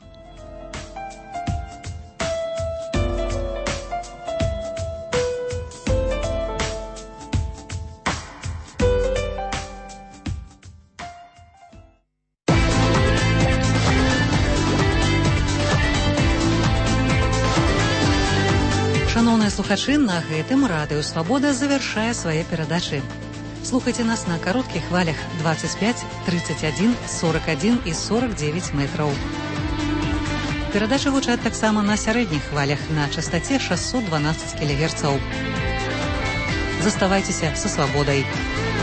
Шановныя слухачы, на гэтым Радыё Свабода завяршае свае перадачы. Слухайце нас на кароткіх хвалях двадцать пять, тридцать один, сорок один і сорок девять метраў. Перадачы гучаць таксама на сярэдніх хвалях на частаце шестьсот двенадцать кілогерцаў. Заставайцеся са свабодай.